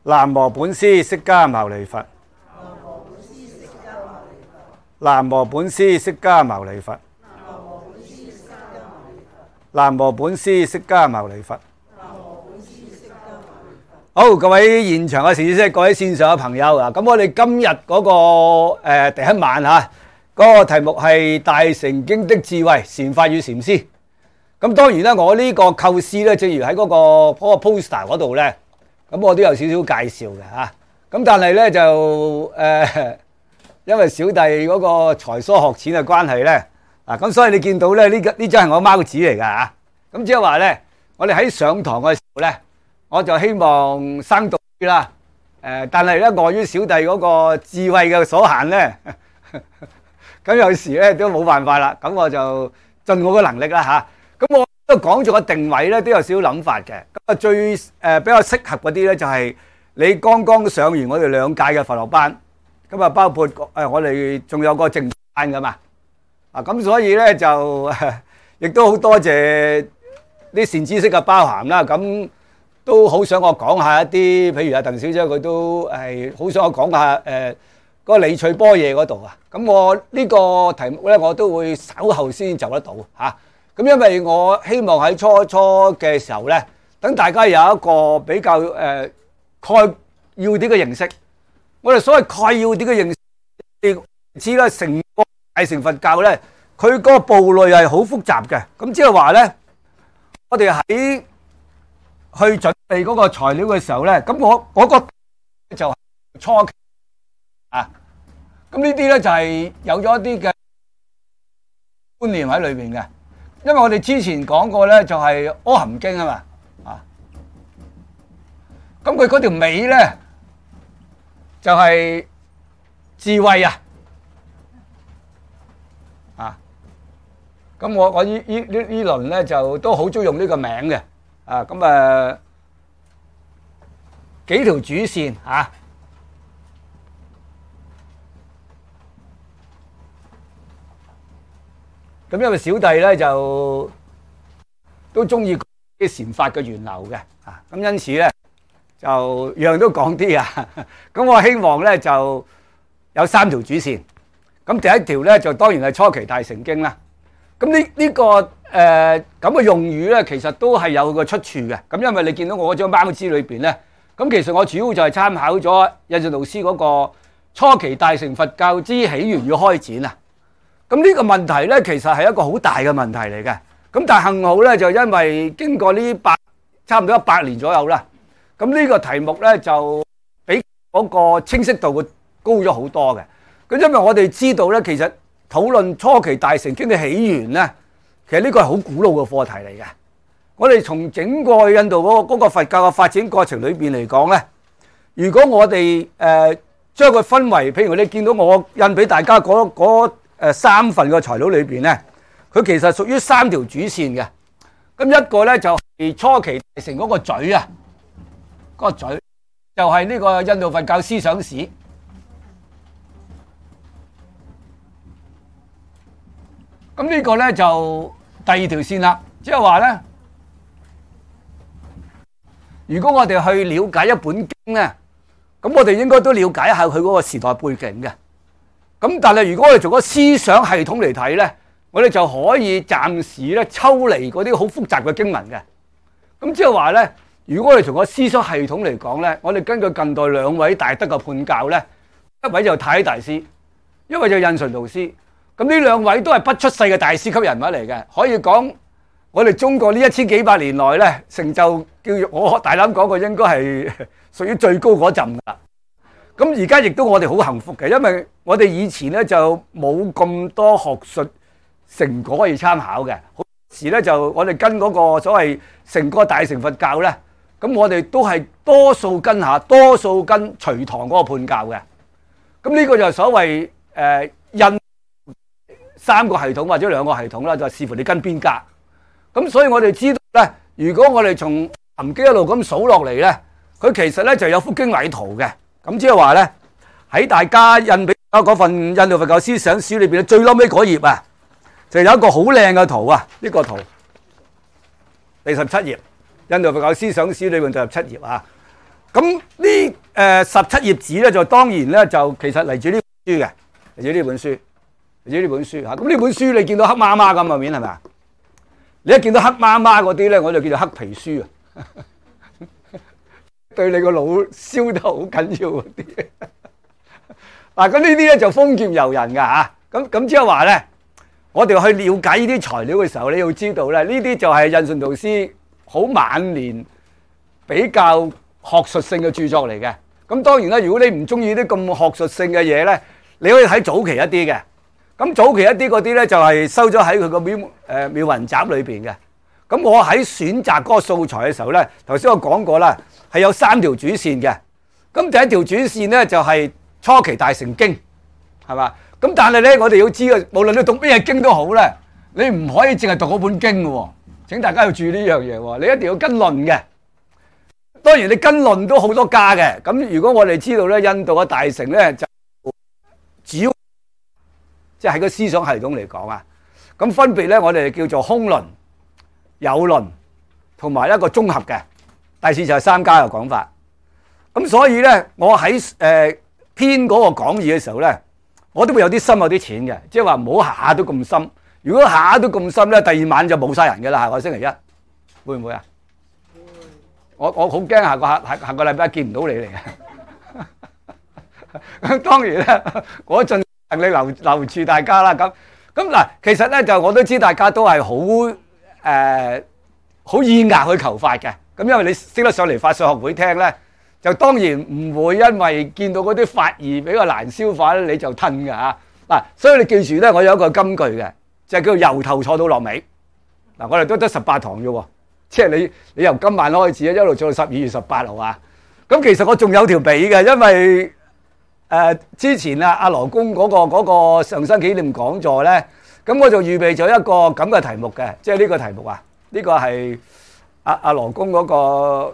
南無本師釋迦牟尼佛。南無本師釋迦牟尼佛。南無本師釋迦牟尼佛。好，各位現場嘅善知識，各位線上嘅朋友啊，咁我哋今日嗰個第一晚嚇，嗰個題目係《大乘經的智慧禪法與禪師》。咁當然啦，我呢個構思咧，正如喺嗰個 poster 嗰度咧，咁我都有少少介紹嘅嚇。咁但係咧就因為小弟嗰個才疏學淺嘅關係咧，咁所以你見到咧呢張係我貓紙嚟㗎嚇。咁即係話咧，我哋喺上堂嘅時候咧，我就希望生動啲啦。但係咧礙於小弟嗰個智慧嘅所限咧，咁有時咧都冇辦法啦。咁我就盡我嘅能力啦嚇。咁我都講咗個定位咧，都有少少諗法嘅。咁啊最比較適合嗰啲咧，就係你剛剛上完我哋2屆嘅佛學班，咁啊包括我哋仲有個正班噶嘛。咁所以咧就亦都好多謝啲善知識嘅包涵啦。咁都好想我講下一啲，譬如阿鄧小姐佢都係好想我講下嗰個理趣般若嗰度啊。咁我呢個題目咧，我都會稍後先就得到嚇。咁因為我希望喺初嘅時候咧，等大家有一個比較概要啲嘅認識。我哋所謂概要啲嘅認識，你知啦，成個大乘佛教咧，佢嗰個部類係好複雜嘅。咁即係話咧，我哋喺去準備嗰個材料嘅時候咧，咁我個就係初期啊。咁呢啲咧就係有咗一啲嘅觀念喺裏邊嘅。因為我哋之前講過咧，就係《阿含經》啊嘛，咁佢嗰條尾咧就係智慧啊，咁我呢輪咧就都好中意用呢個名嘅，咁幾條主線啊。咁因為小弟咧就都中意啲禪法嘅源流嘅，咁因此咧就樣都講啲啊。咁我希望咧就有3條主線。咁第一條咧就當然係初期大乘經啦。咁呢個咁嘅用語咧，其實都係有個出處嘅。咁因為你見到我嗰張貓紙裏邊咧，咁其實我主要就係參考咗印順導師嗰個初期大乘佛教之起源與開展啊。咁呢個問題咧，其實係一個好大嘅問題嚟嘅。咁但係幸好咧，就因為經過呢差唔多100年左右啦，咁呢個題目咧就比嗰個清晰度會高咗好多嘅。咁因為我哋知道咧，其實討論初期大乘經嘅起源咧，其實呢個係好古老嘅課題嚟嘅。我哋從整個印度嗰個佛教嘅發展過程裏邊嚟講咧，如果我哋將佢分為，譬如你見到我印俾大家嗰3份嘅材料裏邊咧，佢其實屬於3條主線嘅。咁一個咧就係初期大乘嗰個嘴啊，嗰個嘴就係呢個印度佛教思想史。咁呢個咧就第2條線啦，即係話咧，如果我哋去了解一本經咧，咁我哋應該都了解一下佢嗰個時代背景嘅。咁但係如果我哋從個思想系統嚟睇咧，我哋就可以暫時咧抽離嗰啲好複雜嘅經文嘅。咁即係話咧，如果我哋從個思想系統嚟講咧，我哋根據近代2位大德嘅判教咧，一位就太大師，一位就印順導師。咁呢2位都係不出世嘅大師級人物嚟嘅，可以講我哋中國呢1000幾百年來咧，成就叫做我大膽講過應該係屬於最高嗰陣啦。咁而家亦都我哋好幸福嘅，因為我哋以前咧就冇咁多學術成果可以參考嘅，好時咧就我哋跟嗰個所謂成個大乘佛教咧，咁我哋都係多數跟隋唐嗰個判教嘅。咁呢個就係所謂印3個系統或者2個系統啦，就視乎你跟邊家。咁所以我哋知道咧，如果我哋從含經一路咁數落嚟咧，佢其實咧就有幅經緯圖嘅。咁即係話咧，喺大家印俾嗰份印度佛教思想史裏邊最嬲尾嗰頁啊，就有一個好靚嘅圖啊！呢個圖第17頁，印度佛教思想史裏邊第17頁啊。咁呢 17頁紙咧，就當然咧就其實嚟自呢本書嘅，嚟自呢本書，嚟自呢本書嚇。咁呢本書你見到黑麻麻咁嘅面係咪啊？你一見到黑麻麻嗰啲咧，我就叫做黑皮書啊，對你個腦燒得好緊要嗰啲。嗱，咁呢啲咧就封劍遊人㗎嚇。咁即係話咧，我哋去了解呢啲材料嘅時候，你要知道咧，呢啲就係印順導師好晚年比較學術性嘅著作嚟嘅。咁當然啦，如果你唔中意啲咁學術性嘅嘢咧，你可以睇早期一啲嘅。咁早期一啲嗰啲咧就係收咗喺佢個妙雲集裏邊嘅。咁我喺選擇嗰個素材嘅時候咧，頭先我講過啦，係有3條主線嘅。咁第一條主線咧就係初期大乘經，係嘛？咁但係咧，我哋要知啊，無論你讀咩經都好咧，你唔可以淨係讀嗰本經嘅喎。請大家要注意呢樣嘢喎，你一定要跟論嘅。當然你跟論都好多家嘅。咁如果我哋知道咧，印度嘅大乘咧就主要即係喺個思想系統嚟講啊，咁分別咧我哋叫做空論、有論同埋一個綜合嘅。第四就係三家嘅講法。咁所以咧，我喺編嗰個講義嘅時候咧，我都會有啲深有啲淺嘅，即係話唔好下下都咁深。如果下下都咁深咧，第二晚就冇晒人嘅啦。下個星期一會唔會啊？我好驚下個禮拜見唔到你嚟嘅。當然咧，我盡量你留住大家啦。咁嗱，其實咧就我都知大家都係好意壓去求法嘅。咁因為你識得上嚟法術學會聽咧，就當然唔會因為見到嗰啲法義比較難消化咧，你就褪㗎嚇。嗱，所以你記住咧，我有一個金句嘅，就係叫由頭坐到落尾。嗱，我哋都得18堂啫喎，即係你由今晚開始一路做到12月18號啊。咁其實我仲有條尾嘅，因為之前阿羅公嗰個上生紀念講座咧，咁我就預備咗一個咁嘅題目嘅，即係呢個題目啊，呢個係阿羅公嗰個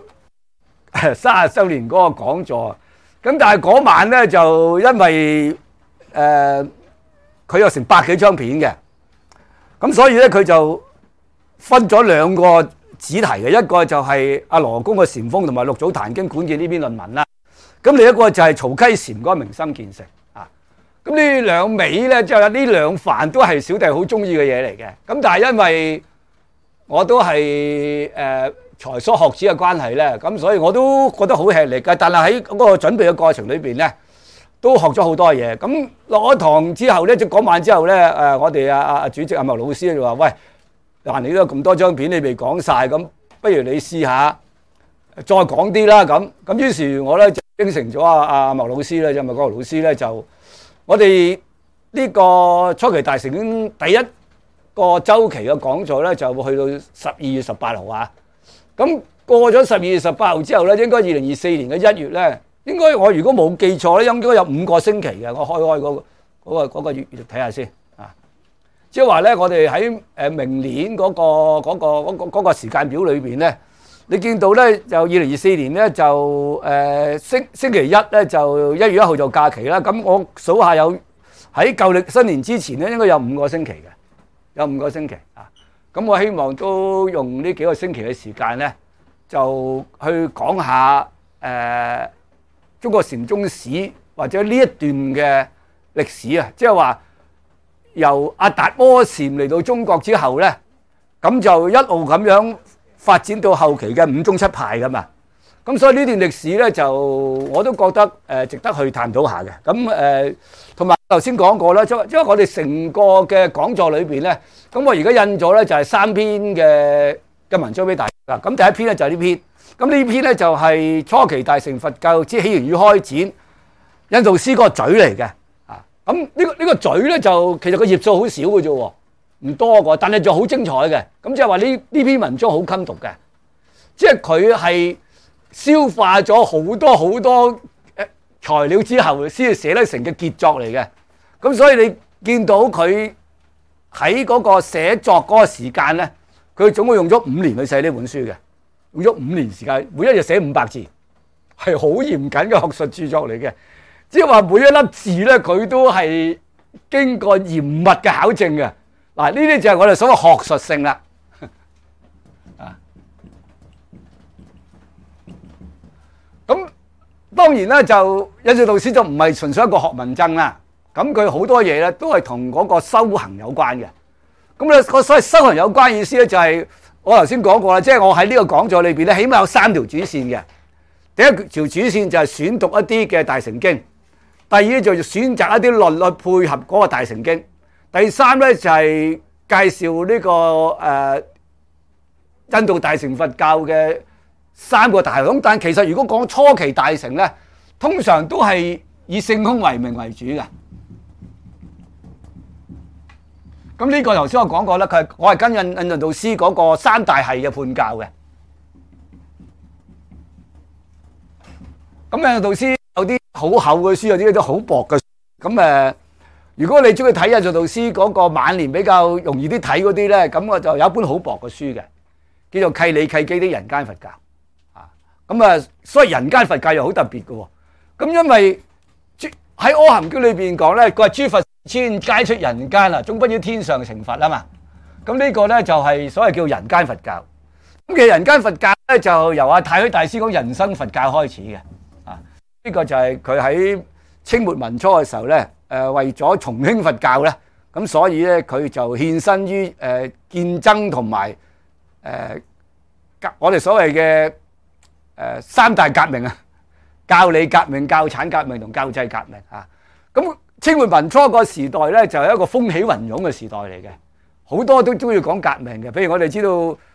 30週年嗰個講座。咁但係嗰晚咧就因為佢有成100幾張片嘅，咁所以咧佢就分咗2個主題嘅，一個就係阿羅公嘅禪風同埋六祖壇經管見呢篇論文啦。咁另一個就係曹溪禪嗰個明心見性啊。咁呢兩味咧，即係呢兩範都係小弟好中意嘅嘢嚟嘅。咁但係因為我都係才疏學淺嘅關係咧，咁所以我都覺得好吃力嘅。但係喺嗰個準備嘅過程裏邊咧，都學咗好多嘢。咁落咗堂之後咧，即係嗰晚之後咧，我哋阿主席阿麥老師就話：喂，嗱，你都有咁多張片，你未講晒，咁不如你試下再講啲啦。咁於是我咧就應承咗阿麥老師咧，就麥國豪老師咧，就我哋呢個初期大乘經第一個週期嘅講座咧，就會去到12月18號啊。咁過咗12月18號之後咧，應該2024年嘅1月咧，應該我如果冇記錯咧，應該有5個星期嘅。我開嗰個月睇下先啊。即係話咧，我哋喺明年嗰個時間表裏邊咧，你見到咧就2024年咧就星期一咧就1月1號就假期啦。咁我數下有喺舊曆新年之前咧，應該有5個星期嘅，有5個星期啊。咁我希望都用呢幾個星期嘅時間咧，就去講下中國禪宗史或者呢一段嘅歷史啊，即係話由阿達摩禪嚟到中國之後咧，咁就一路咁樣發展到後期嘅五宗七派噶嘛。咁所以呢段歷史咧，就我都覺得值得去探討下嘅。咁同埋頭先講過啦，因為我哋成個嘅講座裏邊咧，咁我而家印咗咧就係3篇嘅文章俾大家。咁第一篇咧就係呢篇，咁呢篇咧就係初期大乘佛教之起源與開展，印度詩個嘴嚟嘅。啊，咁呢個嘴咧就其實個頁數好少嘅啫喎，唔多個，但係就好精彩嘅。咁即係話呢篇文章好襟讀嘅，即係佢係消化咗好多材料之後先至寫得成嘅傑作嚟嘅。咁所以你見到佢喺嗰個寫作嗰個時間咧，佢總共用咗5年去寫呢本書嘅，用咗5年時間，每一日寫500字，係好嚴謹嘅學術著作嚟嘅。即係話每一粒字咧，佢都係經過嚴密嘅考證嘅。嗱，呢啲就係我哋所謂學術性啦。咁當然咧就印度導師就唔係純粹一個學問僧啦，咁佢好多嘢咧都係同嗰個修行有關嘅。咁咧個所謂修行有關意思咧就係我頭先講過啦，即係我喺呢個講座裏邊咧，起碼有3條主線嘅。第一條主線就係選讀一啲嘅大乘經，第二就選擇一啲論去配合嗰個大乘經，第三咧就係介紹呢個印度大乘佛教嘅3個大系統。但其實如果講初期大乘咧，通常都係以性空為名為主嘅。咁呢個頭先我講過啦，我係跟印度導師嗰個3大系嘅判教嘅。咁印度導師有啲好厚嘅書，有啲都好薄嘅。咁如果你中意睇印度導師嗰個晚年比較容易啲睇嗰啲咧，咁我就有一本好薄嘅書嘅，叫做《契理契機的人間佛教》啊。咁所以人間佛教又好特別嘅喎。咁因為喺《阿含經》裏邊講咧，佢話諸佛千皆出人間啊，終不於天上成佛啊嘛。咁呢個咧就係所謂叫人間佛教。咁其實人間佛教咧就由太虛大師講人生佛教開始嘅。呢個就係佢喺清末民初嘅時候咧，為咗重興佛教咧，咁所以咧佢就獻身於建僧同埋我哋所謂嘅3大革命啊，教理革命、教產革命同教制革命啊。咁清末民初個時代咧就係一個風起雲湧嘅時代嚟嘅，好多都中意講革命嘅。譬如我哋知道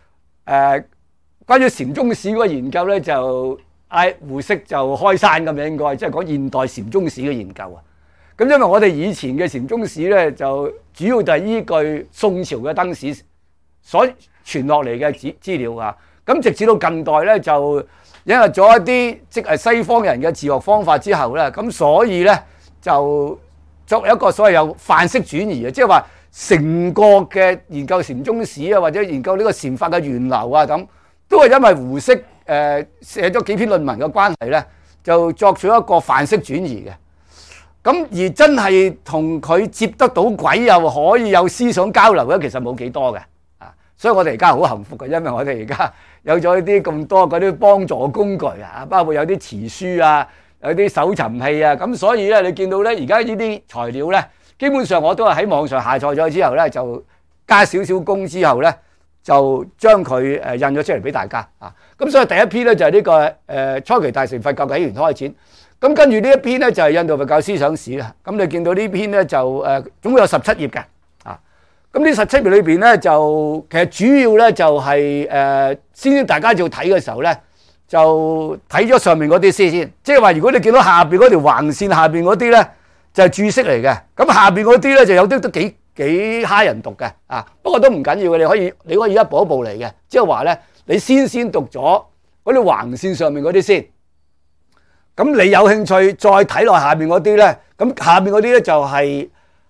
關於禪宗史嗰個研究咧就。胡適就開山咁樣，應該即係講現代禪宗史嘅研究啊。咁因為我哋以前嘅禪宗史咧，就主要就係依據宋朝嘅燈史所傳落嚟嘅資料啊。咁直至到近代咧，就引入咗一啲即係西方人嘅自學方法之後咧，咁所以咧就作為一個所謂有範式轉移啊，即係話成個嘅研究禪宗史啊，或者研究呢個禪法嘅源流啊，咁都係因為胡適寫咗幾篇論文嘅關係咧，就作咗一個範式轉移嘅。咁而真係同佢接得到軌又可以有思想交流嘅，其實冇幾多嘅啊。所以我哋而家好幸福嘅，因為我哋而家有咗啲咁多嗰啲幫助工具啊，包括有啲詞書啊，有啲搜尋器啊。咁所以咧，你見到咧，而家呢啲材料咧，基本上我都係喺網上下載咗之後咧，就加少少工之後咧，就將佢印咗出嚟俾大家啊。咁所以第一篇咧就係呢個初期大乘佛教嘅起源開展。咁跟住呢一篇咧就係印度佛教思想史啦。咁你見到呢篇咧就總共有17頁嘅啊。咁呢17頁裏邊咧就其實主要咧就係先大家要睇嘅時候咧就睇咗上面嗰啲先。即係話如果你見到下邊嗰條橫線下邊嗰啲咧就係注釋嚟嘅。咁下邊嗰啲咧就有啲都幾蝦人讀嘅啊。不過都唔緊要嘅，你可以一步一步嚟嘅。即係話咧。你先讀咗嗰啲橫線上面嗰啲先，咁你有興趣再睇落下面嗰啲咧，咁下面嗰啲咧就係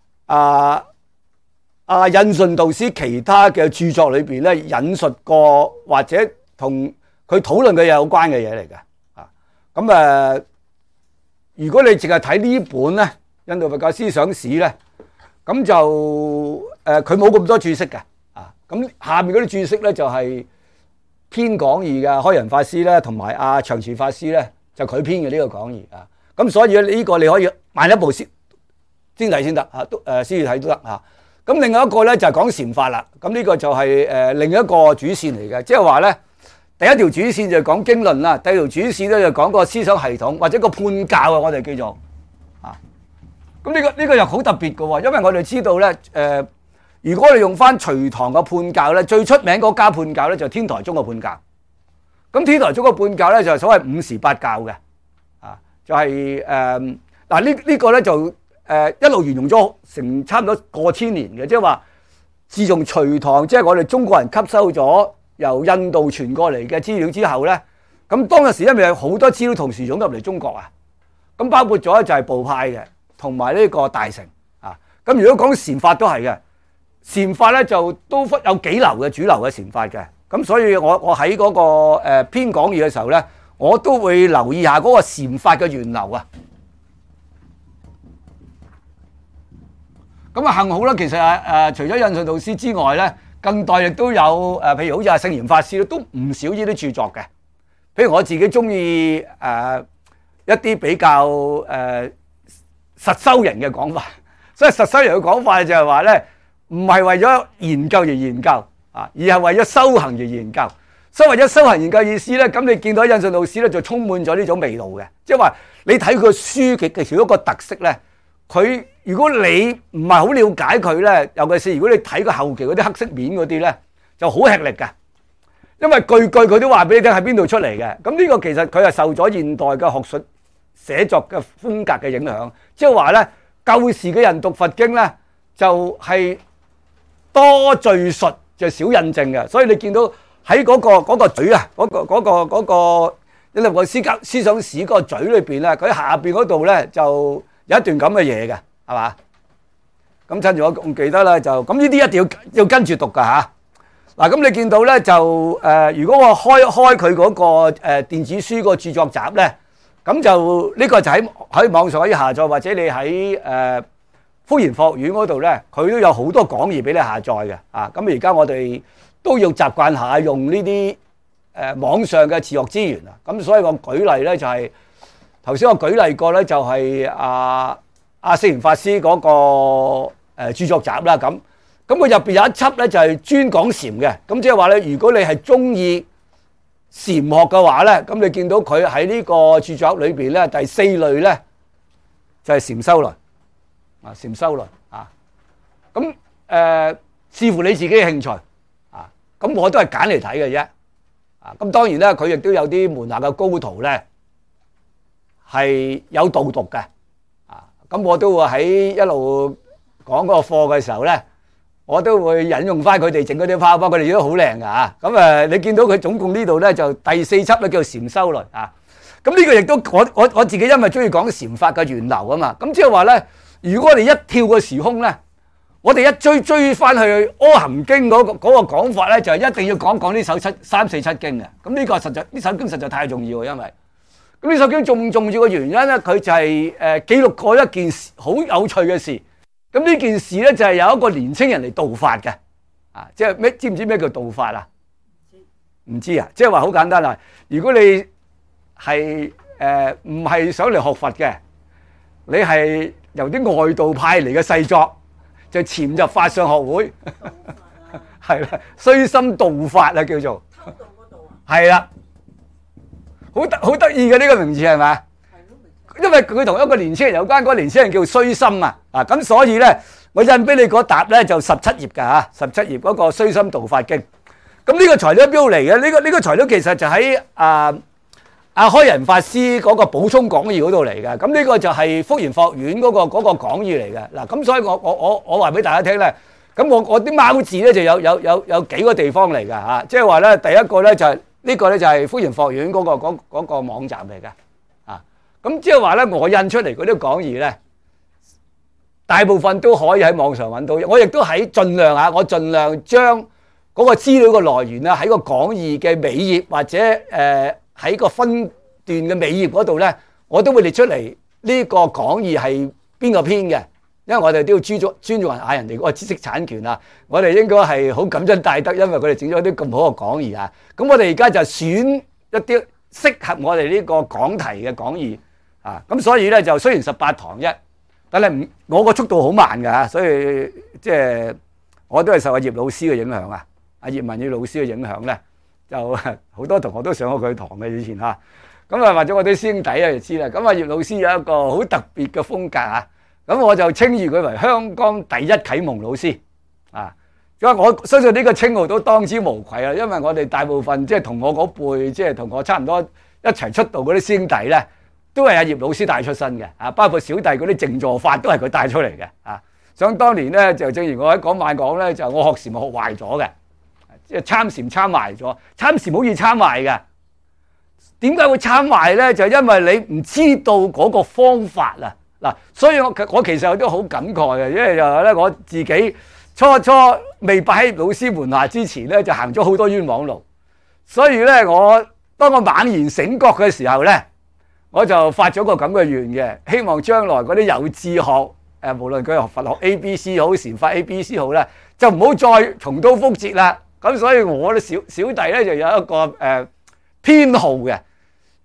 印順導師其他嘅著作裏邊咧引述過或者同佢討論嘅有關嘅嘢嚟嘅啊。咁如果你淨係睇呢本咧《印度佛教思想史》咧，咁就佢冇咁多注釋嘅啊。咁下面嗰啲注釋咧就係。編講義嘅開仁法師咧，同埋長慈法師咧，就佢編嘅呢個講義啊。咁所以呢個你可以慢一步先睇先得嚇，先至睇都得嚇。咁另外一個咧就係講禪法啦。咁呢個就係另一個主線嚟嘅，即係話咧第一條主線就係講經論啦，第二條主線咧就講個思想系統或者個判教啊，我哋叫做啊。咁呢個又好特別嘅喎，因為我哋知道咧如果你用翻隋唐嘅判教咧，最出名嗰家判教咧就係天台宗嘅判教。咁天台宗嘅判教咧就係所謂五時八教嘅，啊，就係呢個咧就一路沿用咗成差唔多過千年嘅，即係話自從隋唐即係我哋中國人吸收咗由印度傳過嚟嘅資料之後咧，咁當時因為有好多資料同時湧入嚟中國啊，咁包括咗就係部派嘅，同埋呢個大乘啊。咁如果講禪法都係嘅。禪法咧就都有幾流嘅主流嘅禪法嘅，咁所以我喺嗰個編講義嘅時候咧，我都會留意下嗰個禪法嘅源流啊。咁幸好啦，其實除咗印順導師之外咧，近代亦都有譬如好似聖嚴法師都唔少呢啲著作嘅。譬如我自己中意一一啲比較實修人嘅講法。所以實修人嘅講法就係話咧，唔係為咗研究而研究啊，而係為咗修行而研究。所以為咗修行研究意思咧，咁你見到印順老師咧就充滿咗呢種味道嘅，即係話你睇佢書嘅其中一個特色咧，佢如果你唔係好了解佢咧，尤其是如果你睇佢後期嗰啲黑色面嗰啲咧，就好吃力嘅，因為句句佢都話俾你聽喺邊度出嚟嘅。咁呢個其實佢係受咗現代嘅學術寫作嘅風格嘅影響，即係話咧舊時嘅人讀佛經咧就係多敘述就少印證嘅，所以你見到喺嗰個嘴啊，嗰個因為個思想史嗰個嘴裏邊咧，佢下邊嗰度咧就有一段咁嘅嘢嘅，係嘛？咁趁住我唔記得啦，就咁呢啲一定要跟住讀㗎嚇。嗱，咁你見到咧就如果我開佢嗰個電子書個著作集咧，咁就呢個就喺網上可以下載，或者你喺福研學院嗰度咧，佢都有好多講義俾你下載嘅啊。咁而家我哋都要習慣下用呢啲網上嘅自學資源啊。咁所以我舉例咧就係頭先我舉例過咧，就係阿聖嚴法師嗰個著作集啦。咁佢入邊有一輯咧就係專講禪嘅。咁即係話咧，如果你係中意禪學嘅話咧，咁你見到佢喺呢個著作裏邊咧，第四類咧就係禪修論啊，禪修論啊。咁視乎你自己嘅興趣啊。咁我都係揀嚟睇嘅啫。啊，咁當然咧，佢亦都有啲門下嘅高徒咧係有導讀嘅。啊，咁我都會喺一路講嗰個課嘅時候咧，我都會引用翻佢哋整嗰啲泡泡，佢哋都好靚㗎嚇。咁你見到佢總共呢度咧就第四輯咧叫禪修論啊。咁呢個亦都我自己因為中意講禪法嘅源流啊嘛。咁即係話咧，如果我哋一跳個時空咧，我哋一追翻去《阿含經》嗰個講法咧，就係一定要講呢首三四七經嘅。咁呢個實在呢首經實在太重要，因為咁呢首經重要嘅原因咧，佢就係記錄過一件好有趣嘅事。咁呢件事咧就係有一個年青人嚟道法嘅，啊，即係咩？知唔知咩叫道法啊？唔知啊，即係話好簡單啦。如果你係唔係想嚟學佛嘅，你係由啲外道派嚟嘅細作，就潛入法相學會，係啦，虛心道法啊，叫做，係啦，好得意嘅呢個名字係咪？因為佢同一個年青人有關，嗰個年青人叫虛心啊，咁所以咧，我印俾你嗰沓咧就17頁㗎嚇，17頁嗰個虛心道法經。咁呢個材料喺邊度嚟嘅？呢個材料其實就喺阿開仁法師嗰個補充講義嗰度嚟嘅。咁呢個就係福研學院嗰個講義嚟嘅。嗱，咁所以我話俾大家聽咧，咁我啲貓字咧就有幾個地方嚟㗎嚇，即係話咧第一個咧就係呢個咧就係福研學院嗰個網站嚟嘅。咁即係話咧，我印出嚟嗰啲講義咧，大部分都可以喺網上揾到。我亦都盡量將嗰個資料嘅來源咧，喺個講義嘅尾頁或者喺個分段嘅尾頁嗰度咧，我都會列出嚟呢個講義係邊個編嘅。因為我哋都要尊重下人哋嗰個知識產權啊。我哋應該係好感恩戴德，因為佢哋整咗啲咁好嘅講義啊。咁我哋而家就選一啲適合我哋呢個講題嘅講義。咁所以咧就雖然18堂啫，但係我個速度好慢㗎嚇，所以即係我都係受阿葉老師嘅影響啊，阿葉文宇老師嘅影響咧，就好多同學都上過佢堂嘅以前嚇，咁或者我啲師兄弟就知啦。咁阿葉老師有一個好特別嘅風格啊，咁我就稱譽佢為香港第一啟蒙老師啊。因為我相信呢個稱號都當之無愧啊，因為我哋大部分即係同我嗰輩，即係同我差唔多一齊出道嗰啲師兄弟咧，都係阿葉老師帶出身嘅，包括小弟嗰啲靜坐法都係佢帶出嚟嘅，想當年咧就正如我喺嗰晚講咧，就我學禪學壞咗嘅，即係參禪參壞咗，參禪好易參壞嘅。點解會參壞咧？就因為你唔知道嗰個方法啊，嗱，所以我其實有啲好感慨嘅，因為就係咧我自己初未拜喺老師門下之前咧，就行咗好多冤枉路，所以咧當我猛然醒覺嘅時候咧，我就發咗個咁嘅願嘅，希望將來嗰啲有志學無論佢學佛學 ABC 好，禪法 ABC 好咧，就唔好再重蹈覆轍啦。咁所以我哋小弟咧就有一個偏好嘅，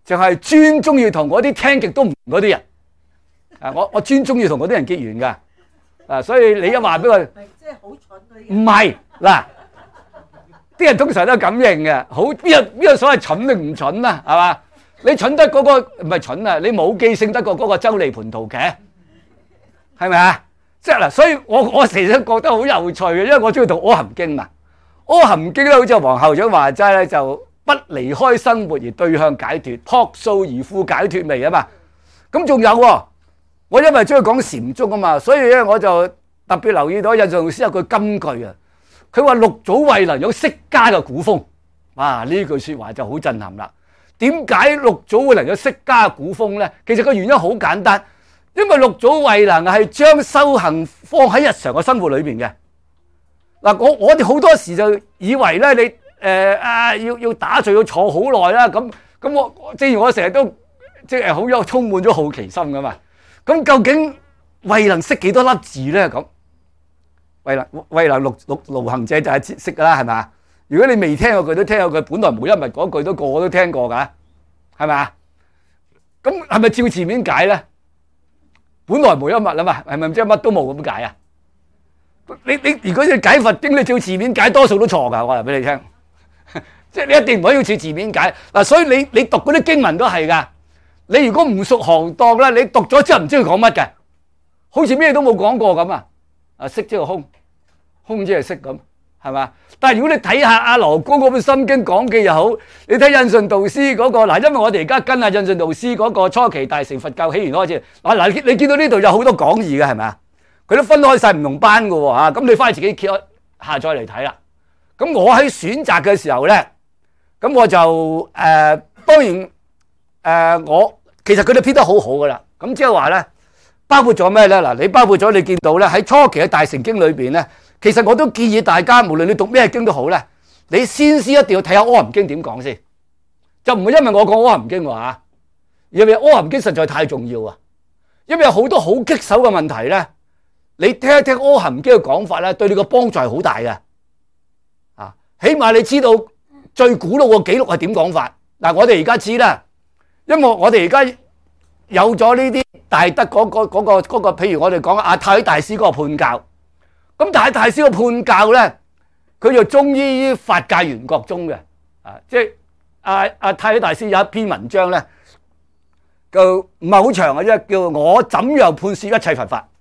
就係專中意同嗰啲聽極都唔嗰啲人。我專中意同嗰啲人結緣㗎。所以你一話俾我， 即係好蠢嗰啲人。 唔係嗱，啲人通常都係咁認嘅。好邊個所謂蠢定唔蠢啊？係嘛？你蠢得嗰個唔係蠢啊，你冇記性得過嗰個周利盤徒嘅，係咪啊？即係嗱，所以我其實覺得好有趣嘅，因為我中意讀《阿含經》嘛，《阿含經》咧好似黃校長話齋咧，就不離開生活而對向解脫，樸素而富解脫味啊嘛。咁仲有喎，我因為中意講禪宗啊嘛，所以咧我就特別留意到印順老師有句金句啊，佢話六祖慧能有釋迦嘅古風，哇！呢句説話就好震撼啦。點解六祖慧能有釋迦嘅古風咧？其實個原因好簡單。因為六祖慧能係將修行放喺日常嘅生活裏邊嘅。嗱，我哋好多時就以為咧，你要打坐要坐好耐啦。咁我正如我成日都即係好充滿咗好奇心噶嘛。咁究竟慧能識幾多粒字咧？咁慧能六盧行者就係識噶啦，係咪？如果你未聽過佢都聽過佢本來無一物嗰句都個個都聽過噶，係咪啊？咁係咪照字面解咧？本來無一物啊嘛，係咪即係乜都冇咁解啊？你如果你解佛經，你照字面解，多數都錯噶。我話俾你聽，即係你一定唔可以照字面解嗱。所以你讀嗰啲經文都係噶。你如果唔熟行當咧，你讀咗之後唔知佢講乜嘅，好似咩都冇講過咁啊！識即係空，空即係識咁，係嘛？但係如果你睇下阿羅公嗰本心經講嘅又好，你睇印順導師嗰個嗱，因為我哋而家跟阿印順導師嗰個初期大乘佛教起源開始嗱，你見到呢度有好多講義嘅係咪啊？佢都分開晒唔同班嘅喎嚇，咁你翻去自己下載嚟睇啦。咁我喺選擇嘅時候咧，咁我就當然我其實佢哋編得好好嘅啦。咁即係話咧，包括咗咩咧？嗱，你包括咗你見到咧喺初期嘅大乘經裏邊咧。其實我都建議大家，無論你讀咩經都好咧，你先一定要睇下《阿含經》點講先，就唔會因為我講《阿含經》話，因為《阿含經》實在太重要啊！因為有好多好棘手嘅問題咧，你聽一聽《阿含經》嘅講法咧，對你個幫助係好大嘅。啊，起碼你知道最古老嘅記錄係點講法。嗱，我哋而家知啦，因為我哋而家有咗呢啲大德嗰個，譬如我哋講阿太大師嗰個判教。咁但係大師個判教咧，佢就忠於法界緣覺宗嘅，即係阿太大師有一篇文章咧，就唔係好長嘅啫，叫我怎樣判説一切佛法。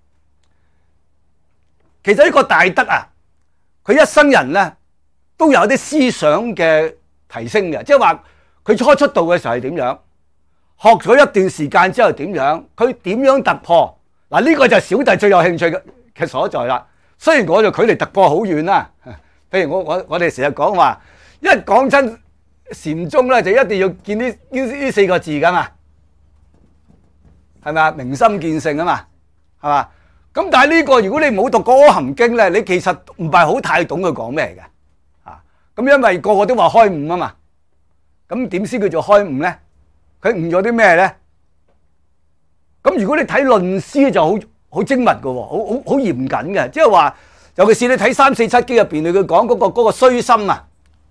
其實呢個大德啊，佢一生人咧都有啲思想嘅提升嘅，即係話佢初出道嘅時候係點樣，學咗一段時間之後點樣，佢點樣突破嗱？呢個就係小弟最有興趣嘅所在啦。雖然我就距離突破好遠啦，譬如我哋成日講話，一講親禪宗咧，就一定要見呢四個字噶嘛，係咪啊？明心見性啊嘛，係嘛？咁但係呢個如果你冇讀過《阿含經》咧，你其實唔係好太懂佢講咩嘅，咁因為個個都話開悟啊嘛，咁點先叫做開悟咧？佢悟咗啲咩咧？咁如果你睇論師就好精密嘅喎，好嚴謹嘅，即係話，尤其是你睇347經入邊，佢講嗰個衰心啊，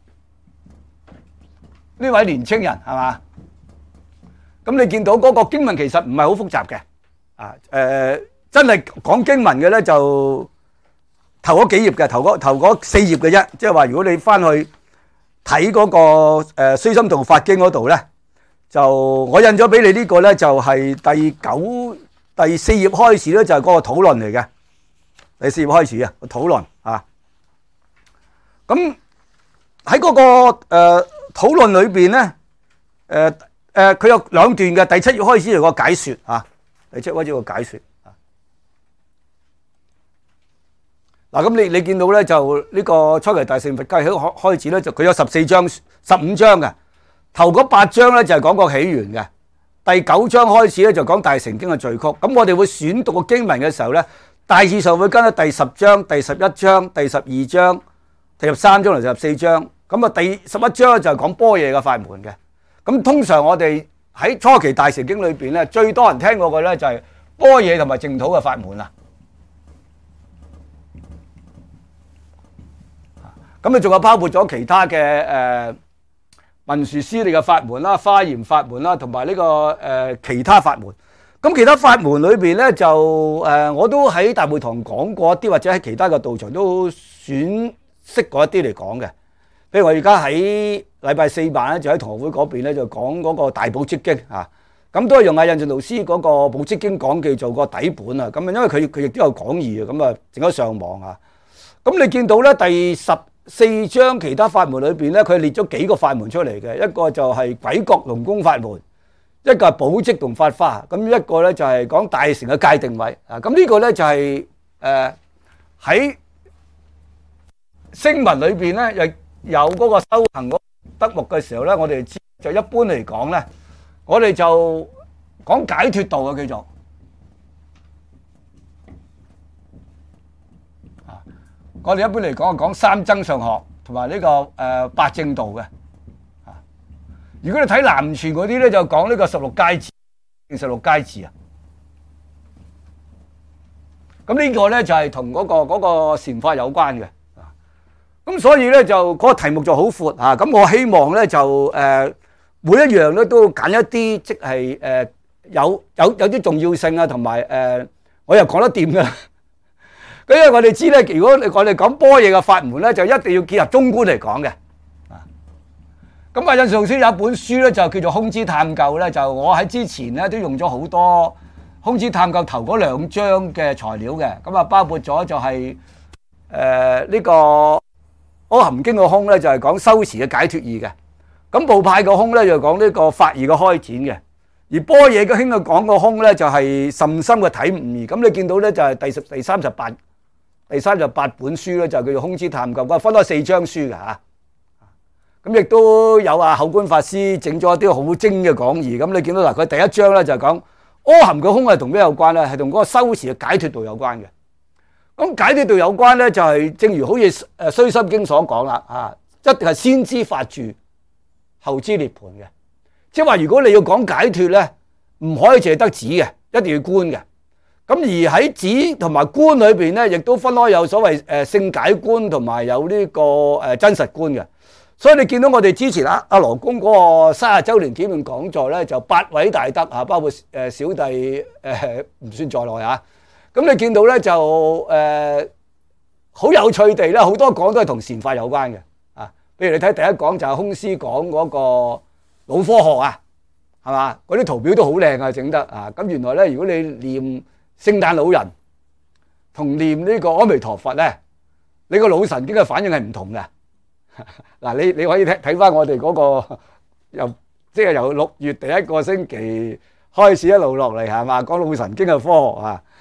呢位年青人係嘛？咁你見到嗰個經文其實唔係好複雜嘅，真係講經文嘅咧就頭嗰幾頁嘅，頭嗰4頁嘅啫，即係話如果你翻去睇嗰個衰心道法經嗰度咧，就我印咗俾你呢個咧就係第4頁開始咧就係嗰個討論嚟嘅，第4頁開始啊個討論啊，咁喺嗰個討論裏邊咧，佢有兩段嘅，第7頁開始有個解說啊，第7頁開始有個解說啊，嗱咁你見到咧就呢個初期大乘佛教開始咧就佢有14章15章嘅，頭嗰8章咧就係講個起源嘅。第9章開始咧就講大乘經嘅序曲，咁我哋會選讀個經文嘅時候咧，大致上會跟到第10章、第11章、第12章、第13章同14章，咁啊第11章就係講般若嘅法門嘅，咁通常我哋喺初期大乘經裏邊咧，最多人聽過嘅咧就係般若同埋淨土嘅法門啦，咁啊仲有包括咗其他嘅文殊師利嘅法門啦、華嚴法門啦，同埋呢個其他法門。咁其他法門裏邊咧就我都喺大會堂講過一啲，或者喺其他嘅道場都選識過一啲嚟講嘅。譬如我而家喺禮拜四晚咧，就喺同學會嗰邊咧就講嗰個大寶積經啊。咁都係用阿印順老師嗰個寶積經講記做個底本啊。咁啊，因為佢亦都有講義啊，咁啊整咗上網啊。咁你見到咧第14章其他法門裏邊咧，佢列咗幾個法門出嚟嘅，一個就係鬼國龍宮法門。一個係寶積同法華，咁一個咧就係講大乘嘅界定位啊。咁呢個咧就係喺聲文裏邊咧，亦有嗰個修行嗰德目嘅時候咧，我哋就一般嚟講咧，我哋就講解脫道嘅叫做啊。我哋一般嚟講係講三增上學同埋呢個八正道嘅。如果你睇南傳嗰啲咧，就講呢個16階次，16階次啊。咁呢個咧就係同嗰個禪法有關嘅。咁所以咧就嗰個題目就好闊啊。咁我希望咧就每一樣咧都揀一啲即係有啲重要性啊，同埋我又講得掂㗎。咁因為我哋知咧，如果我哋講般若嘅法門咧，就一定要結合中觀嚟講嘅。咁啊，印順老師有一本書咧，就叫做《空知探究》咧，就我喺之前咧都用咗好多《空知探究》頭嗰2章嘅材料嘅。咁啊，包括咗就係呢個《阿含經》個空咧，就係講修持嘅解脫義嘅。咁部派個空咧就講呢個法義嘅開展嘅。而般若嘅興嘅講個空咧就係甚深嘅體悟義。咁你見到咧就係第38本書咧就叫做《空知探究》，分開4章書嘅嚇。咁亦都有口觀法師整咗一啲好精嘅講義。咁你見到嗱，佢第1章咧就係講阿含嘅空係同咩有關咧？係同嗰個修持嘅解脫道有關嘅。咁解脫道有關咧，就係正如好似《須心經》所講啦，一定係先知法住，後知涅槃嘅。即係話，如果你要講解脫咧，唔可以淨係得止嘅，一定要觀嘅。咁而喺止同埋觀裏邊咧，亦都分開有所謂性解觀同埋有呢個真實觀嘅。所以你見到我哋之前阿羅公嗰個30週年紀念講座咧，就8位大德啊，包括小弟唔算在內啊。咁你見到咧就好有趣地咧，好多講都係同禪法有關嘅啊。譬如你睇第一講就係空師講嗰個腦科學啊，係嘛？嗰啲圖表都好靚啊，整得啊。咁原來咧，如果你念聖誕老人同念呢個阿彌陀佛咧，你個腦神經嘅反應係唔同嘅。嗱，你可以睇翻我哋嗰個由6月第1個星期開始一路落嚟，係嘛，講腦神經嘅科學啊。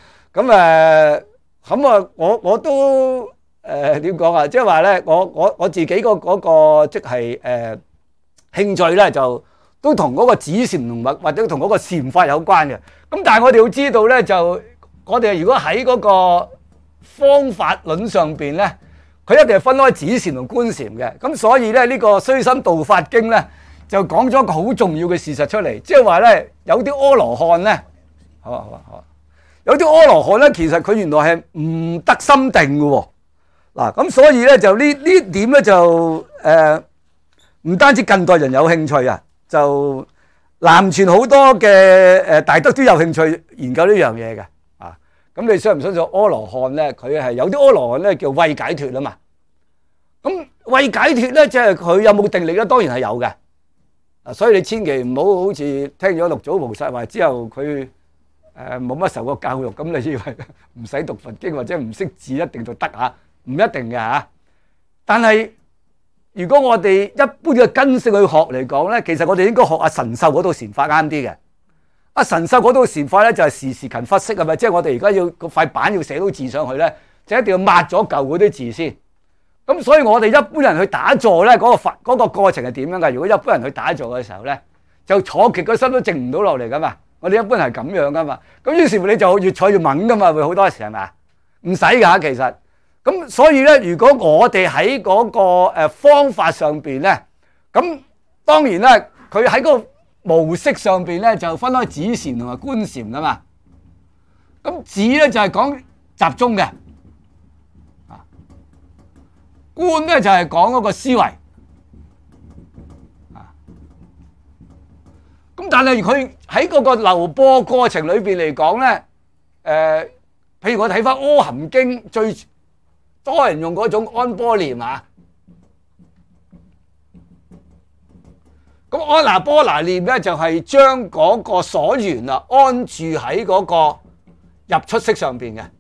咁我都點講啊？即係話咧，我自己嗰個即係興趣咧，就都同嗰個止禪或者同嗰個禪法有關嘅。咁但係我哋要知道咧，就我哋如果喺嗰個方法論上邊咧，佢一定係分開止禪同觀禪嘅。咁所以咧，呢個須心道法經咧就講咗一個好重要嘅事實出嚟，即係話咧，有啲阿羅漢咧，好啊，有啲阿羅漢咧，其實佢原來係唔得心定嘅喎。嗱，咁所以咧就呢點咧就唔單止近代人有興趣啊，就南傳好多嘅大德都有興趣研究呢樣嘢嘅。咁你相唔相信阿羅漢咧？佢係有啲阿羅漢咧叫慧解脫啊嘛。咁慧解脫咧，即係佢有冇定力咧？當然係有嘅。所以你千祈唔好好似聽咗六祖菩薩話之後，佢冇乜受過教育，咁你以為唔使讀佛經或者唔識字一定就得啊？唔一定嘅嚇。但係如果我哋一般嘅根性去學嚟講咧，其實我哋應該學阿神秀嗰套禪法啱啲嘅。阿神秀嗰套禪法咧就係時時勤拂拭係咪？即係我哋而家要個塊板要寫到字上去咧，就一定要抹咗舊嗰啲字先。咁所以我哋一般人去打坐咧，嗰個過程係點樣㗎？如果一般人去打坐嘅時候咧，就坐極個心都靜唔到落嚟㗎嘛。我哋一般係咁樣㗎嘛。咁於是乎你就越坐越猛㗎嘛，會好多時係咪啊？唔使㗎其實。咁所以咧，如果我哋喺嗰個方法上邊咧，咁當然咧，佢喺個模式上邊咧就分開止禪同埋觀禪㗎嘛。咁止咧就係講集中嘅，觀咧就係講嗰個思維， 咁但係佢喺嗰個流播過程裏邊嚟講咧，譬如我睇翻《阿含經》，最多人用嗰種安波念啊。咁安那波那念咧，就係將嗰個所緣啊安住喺嗰個入出息上邊嘅，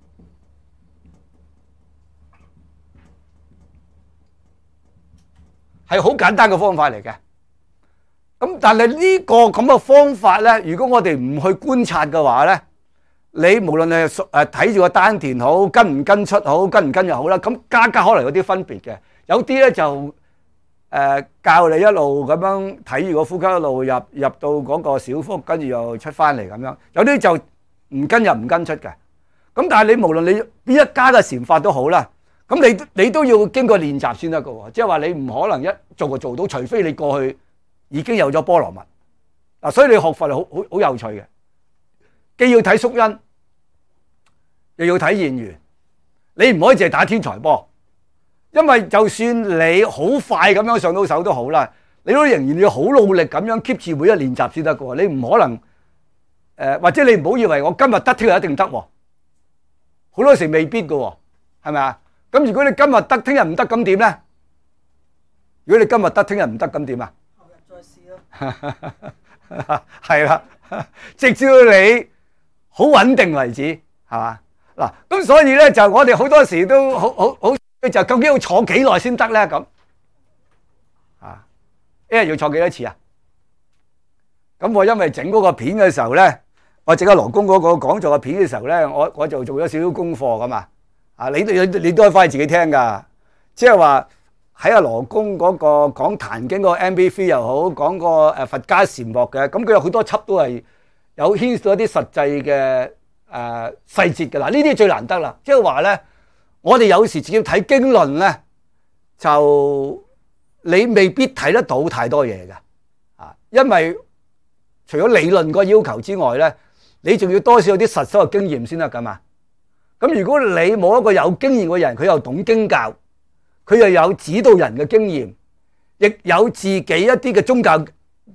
係好簡單嘅方法嚟嘅。咁但係呢個咁嘅方法咧，如果我哋唔去觀察嘅話咧，你無論係睇住個丹田好，跟唔跟出好，跟唔跟又好啦，咁家可能有啲分別嘅。有啲咧就教你一路咁樣睇住個呼吸，一路入到嗰個小腹，跟住又出翻嚟咁樣。有啲就唔跟入唔跟出嘅。咁但係你無論你邊一家嘅禪法都好啦，咁你都要經過練習先得㗎喎。即係話你唔可能一做就做到，除非你過去已經有咗波羅蜜。嗱，所以你學佛係好有趣嘅，既要睇宿因，又要睇現緣。你唔可以淨係打天才波。因為就算你好快咁樣上到手都好啦，你都仍然要好努力咁樣 keep 住每一練習先得㗎喎。你唔可能或者你唔好以為我今日得，聽日一定得喎。好多時未必㗎喎，係咪啊？咁如果你今日得，聽日唔得，咁點咧？如果你今日得，聽日唔得，咁點啊？後日再試咯。係啦，直至到你好穩定為止，係嘛？嗱，咁所以咧就我哋好多時都好。就究竟要坐幾耐先得咧？咁啊，一日要坐幾多次啊？咁我因為整嗰個片嘅時候咧，我整阿羅公嗰個講座嘅片嘅時候咧，我就做咗少少功課噶嘛。啊，你都可以翻去自己聽噶。即係話喺阿羅公嗰個講壇經嗰個 MP3 又好，講個佛家禪幕嘅，咁佢有好多輯都係有牽涉到一啲實際嘅細節嘅。嗱，呢啲最難得啦。即係話咧。我哋有時直接睇經論咧，就你未必睇得到太多嘢嘅，啊，因為除咗理論個要求之外咧，你仲要多少有啲實修嘅經驗先得噶嘛。咁如果你冇一個有經驗嘅人，佢又懂經教，佢又有指導人嘅經驗，亦有自己一啲嘅宗教體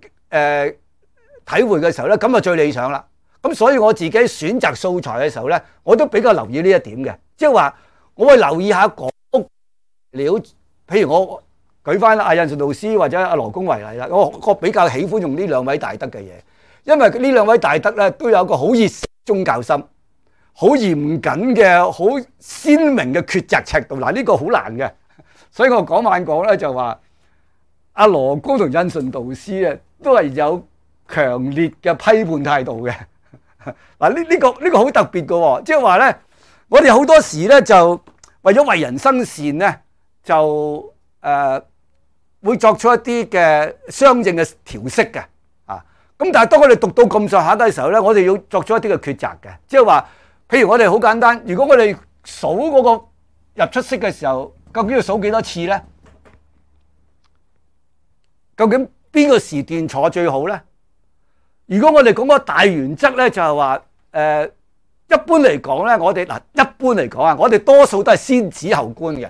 會嘅時候咧，咁就最理想啦。咁所以我自己選擇素材嘅時候咧，我都比較留意呢一點嘅，即係話。我會留意下講料，譬如我舉翻阿印順導師或者阿羅公為例啦，我比較喜歡用呢兩位大德嘅嘢，因為呢兩位大德咧都有一個好熱誠宗教心，好嚴謹嘅、好鮮明嘅抉擇尺度。嗱，呢個好難嘅，所以我講晚講咧就話阿羅公同印順導師咧都係有強烈嘅批判態度嘅。嗱，呢個好特別嘅喎，即係話咧。我哋好多時咧就為咗為人生善咧，就會作出一啲嘅相應嘅調適嘅啊。咁但係當我哋讀到咁上下嘅時候咧，我哋要作出一啲嘅抉擇嘅，即係話，譬如我哋好簡單，如果我哋數嗰個入出息嘅時候，究竟要數幾多次咧？究竟邊個時段坐最好咧？如果我哋講個大原則咧，就係話一般嚟講咧，一般嚟講啊，我哋多數都係先止後觀嘅。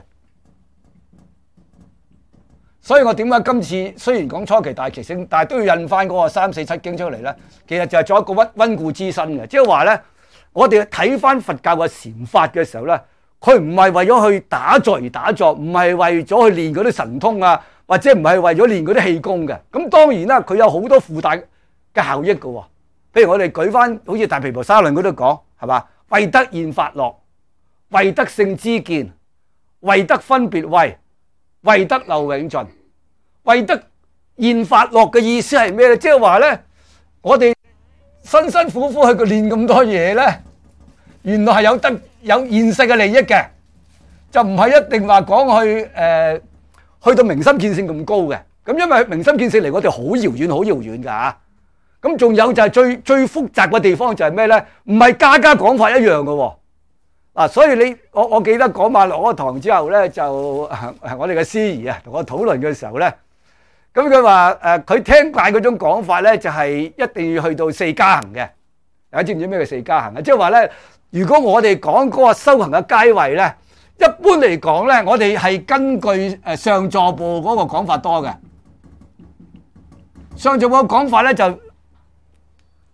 所以我點解今次雖然講初期大奇聖，但係都要印翻嗰個3、4、7經出嚟咧？其實就係做一個溫故知新嘅，即係話咧，我哋睇翻佛教嘅禪法嘅時候咧，佢唔係為咗去打坐而打坐，唔係為咗去練嗰啲神通啊，或者唔係為咗練嗰啲氣功嘅。咁當然啦，佢有好多附帶嘅效益嘅。譬如我哋舉翻好似大毗婆沙論嗰度講。係嘛？為得現法樂，為得聖知見，為得分別慧，為得漏永盡，為得現法樂嘅意思係咩咧？即係話咧，我哋辛辛苦苦去練咁多嘢咧，原來係有現世嘅利益嘅，就唔係一定話講去到明心見性咁高嘅。咁因為明心見性離我哋好遙遠，好遙遠㗎嚇。咁仲有就係最複雜嘅地方就係咩咧？唔係家講法一樣嘅喎。所以我記得嗰晚落咗堂之後咧，就我哋嘅司儀啊同我討論嘅時候咧，咁佢話佢聽慣嗰種講法咧，就係一定要去到四加行嘅。大家知唔知咩叫四加行啊？即係話咧，如果我哋講嗰個修行嘅階位咧，一般嚟講咧，我哋係根據上座部嗰個講法多嘅。上座部嘅講法咧就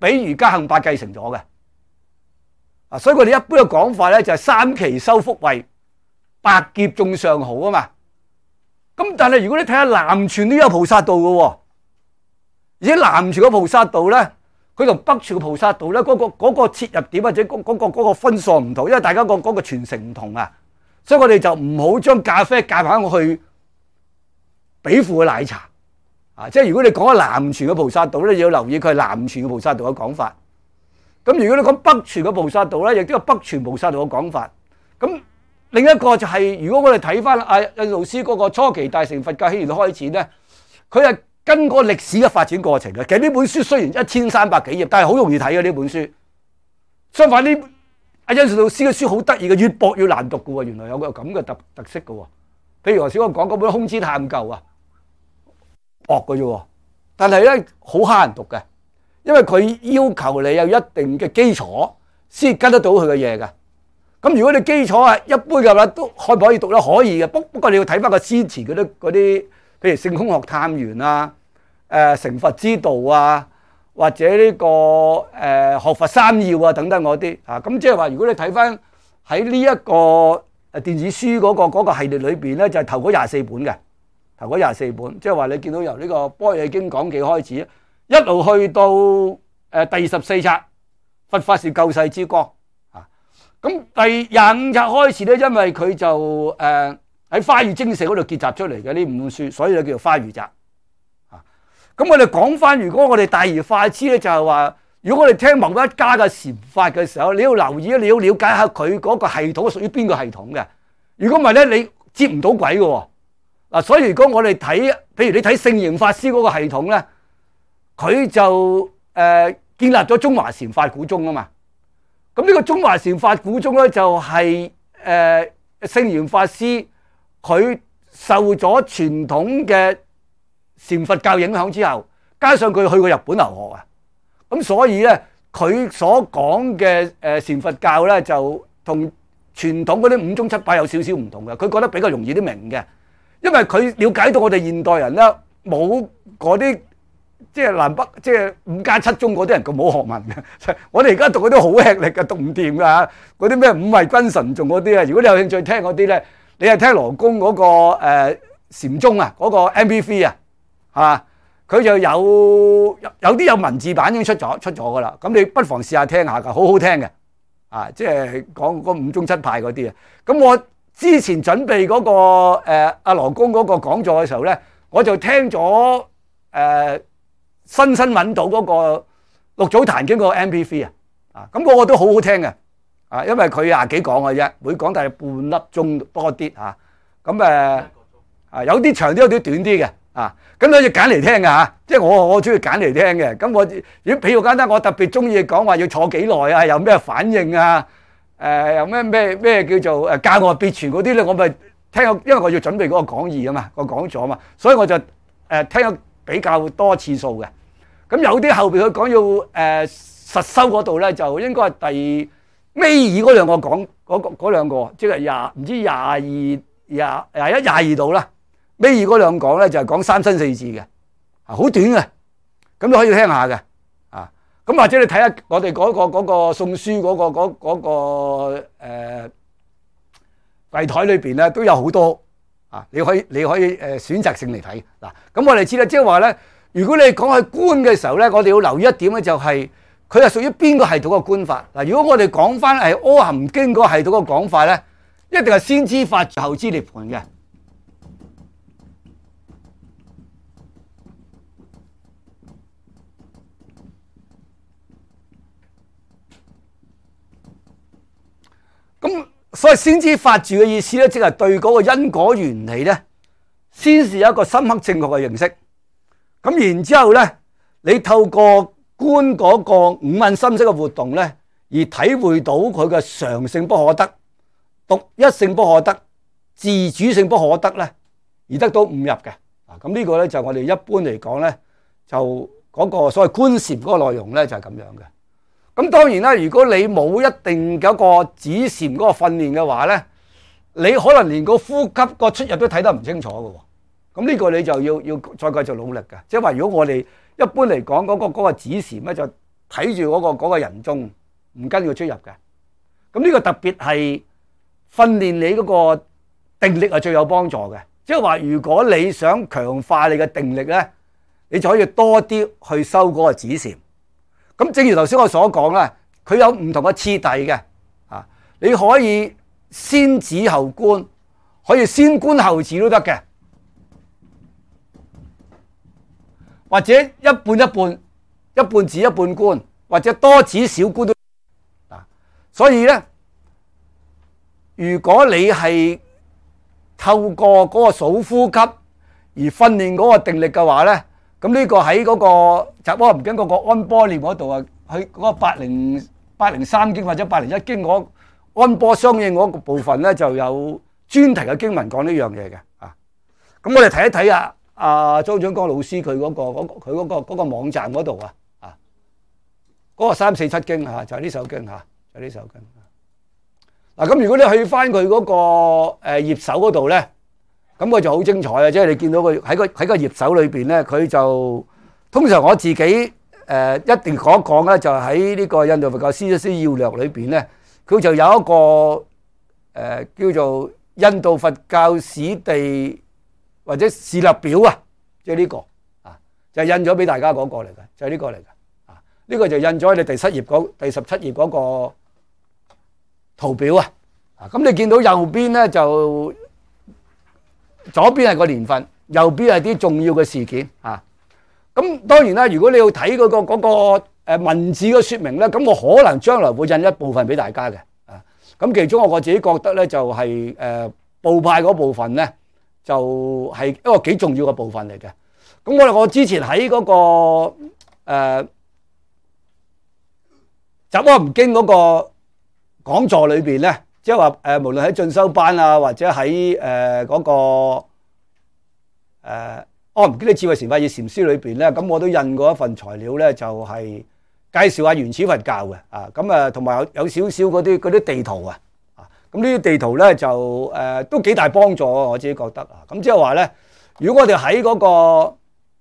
俾瑜伽行法繼承咗嘅。所以我哋一般嘅講法咧就係三奇修福慧，百劫眾上好啊嘛。咁但係如果你睇下南傳都有菩薩道嘅，而且南傳嘅菩薩道咧，佢同北傳嘅菩薩道咧，嗰個切入點或者嗰個分數唔同，因為大家嗰個傳承唔同啊，所以我哋就唔好將咖啡夾硬去比附嘅奶茶啊！即係如果你講南傳嘅菩薩道咧，要留意佢係南傳嘅菩薩道嘅講法。咁如果你講北傳嘅菩薩道咧，亦都有北傳菩薩道嘅講法。咁另一個就係，如果我哋睇翻印度師嗰個初期大乘佛教起源開始咧，佢係跟個歷史嘅發展過程嘅。其實呢本書雖然1300幾頁，但係好容易睇嘅呢本書。相反呢，印度師嘅書好得意嘅，越薄越難讀嘅喎。原來有個咁嘅特色嘅喎。譬如頭先我講嗰本《空知探究》啊，薄嘅啫，但係咧好蝦人讀嘅，因為佢要求你有一定嘅基礎先跟得到佢嘅嘢嘅。咁如果你基礎係一般嘅話，都可唔可以讀咧？可以嘅。不過你要睇翻個先前嗰啲，譬如《性空學探源》啊、成佛之道啊，或者呢個學佛三要啊等等嗰啲啊。咁即係話，如果你睇翻喺呢一個電子書嗰個系列裏邊咧，就係頭嗰24本嘅，頭嗰24本，即係話你見到由呢個《般若經講記》開始，一路去到第14冊，佛法是救世之光。咁第25冊開始咧，因為佢就喺花語精舍嗰度結集出嚟嘅呢5本書，所以就叫做花語集。咁我哋講翻，如果我哋大而化之咧，就係話，如果我哋聽某一家嘅禪法嘅時候，你要留意，你要了解下佢嗰個系統屬於邊個系統嘅。如果唔係咧，你接唔到軌嘅。嗱，所以如果我哋睇，譬如你睇聖嚴法師嗰個系統咧，佢就建立咗中華禪法古宗啊嘛。咁呢個中華禪法古宗咧，就係聖嚴法師佢受咗傳統嘅禪佛教影響之後，加上佢去過日本留學啊，咁所以咧佢所講嘅禪佛教咧，就同傳統嗰啲五宗七拜有少少唔同嘅。佢覺得比較容易啲明嘅，因為佢了解到我哋現代人咧冇嗰啲。即係南北，即係5家7宗嗰啲人咁冇學問嘅。我哋而家讀嗰啲好吃力嘅，讀唔掂㗎。嗰啲咩五位君神頌嗰啲啊，如果你有興趣聽嗰啲咧，你係聽羅公嗰個禪宗啊，嗰個 MP3 啊，嚇佢就有啲有文字版已經出咗㗎啦。咁你不妨試下聽下㗎，好好聽嘅。啊，即係講嗰五宗七派嗰啲啊。咁我之前準備嗰個阿羅公嗰個講座嘅時候咧，我就聽咗新揾到嗰個六祖壇經嗰個 MP3 啊，咁嗰個都好好聽嘅，啊，因為佢廿幾講嘅啫，每講大概半粒鐘多啲啊，咁有啲長啲，有啲短啲嘅，啊，咁你要揀嚟聽嘅嚇，即係我中意揀嚟聽嘅，咁我如果譬如簡單，我特別中意講話要坐幾耐啊，有咩反應啊，有咩叫做教外別傳嗰啲咧，我咪聽，因為我要準備嗰個講義啊嘛，個講座啊嘛，所以我就聽咗比較多次數嘅。咁有啲後邊佢講要實修嗰度咧，就應該係第尾二嗰兩個講嗰兩個，即係21、22度啦。尾二嗰兩講咧就係講三身四智嘅，好短嘅，咁你可以聽下嘅，啊，咁或者你睇下我哋嗰個送書嗰個櫃台裏邊咧都有好多啊，你可以選擇性嚟睇嗱。咁我哋知啦，即係話咧。如果你講去觀嘅時候咧，我哋要留意一點咧，就係佢係屬於邊個系統嘅觀法嗱。如果我哋講翻係《阿含經》嗰個系統嘅講法咧，一定係先知法住後知涅槃嘅。咁所謂先知法住嘅意思咧，即係對嗰個因果原理咧，先是有一個深刻正確嘅認識。咁然之後咧，你透過觀嗰個五蘊心識嘅活動咧，而體會到佢嘅常性不可得、獨一性不可得、自主性不可得咧，而得到悟入嘅。咁呢個咧就我哋一般嚟講咧，就嗰個所謂觀禪嗰個內容咧就係咁樣嘅。咁當然啦，如果你冇一定嘅一個止禪嗰個訓練嘅話咧，你可能連個呼吸個出入都睇得唔清楚嘅。咁呢個你就要再繼續努力嘅，即係話如果我哋一般嚟講嗰個止禪咧，就睇住嗰個人中，唔跟佢出入嘅。咁呢個特別係訓練你嗰個定力係最有幫助嘅。即係話，如果你想強化你嘅定力咧，你就可以多啲去收嗰個指禪。咁正如頭先我所講啦，佢有唔同嘅次第嘅。你可以先指後觀，可以先觀後指都得嘅，或者一半一半，一半指一半觀，或者多指少觀都。所以咧，如果你係透過嗰個數呼吸而訓練嗰個定力嘅話咧，咁呢個喺嗰個雜阿含經嗰個安波念嗰度啊，去嗰個803經或者801經嗰安波相應嗰個部分咧，就有專題嘅經文講呢樣嘢嘅。咁我哋睇一睇周長江老師佢嗰個網站嗰度嗰個347經就係呢首經就係呢首經。嗱，咁如果你去翻佢嗰個頁首嗰度咧，咁佢就好精彩啊！即係你見到佢喺個頁首裏邊咧，佢就通常我自己一定講一講咧，就喺呢個印度佛教師資要略裏邊咧，佢就有一個叫做印度佛教史地或者事例表啊，即係呢個就印咗俾大家嗰個嚟嘅，就係呢個嚟嘅。呢個就印咗喺你第17頁嗰個圖表啊。咁你見到右邊咧，就左邊係個年份，右邊係啲重要嘅事件。咁當然啦，如果你要睇嗰個文字嘅說明咧，咁我可能將來會印一部分俾大家嘅。咁其中我自己覺得咧，就係部派嗰部分咧，就係一個幾重要嘅部分嚟嘅。咁我之前喺嗰個雜阿含經嗰個講座裏邊咧，即係話無論喺進修班啊，或者喺嗰個阿含經的智慧禪法義禪師裏邊咧，咁我都印過一份材料咧，就係介紹下原始佛教嘅。咁同埋有少少嗰啲地圖啊。咁呢啲地圖咧就都幾大幫助，我自己覺得。咁即係話咧，如果我哋喺嗰個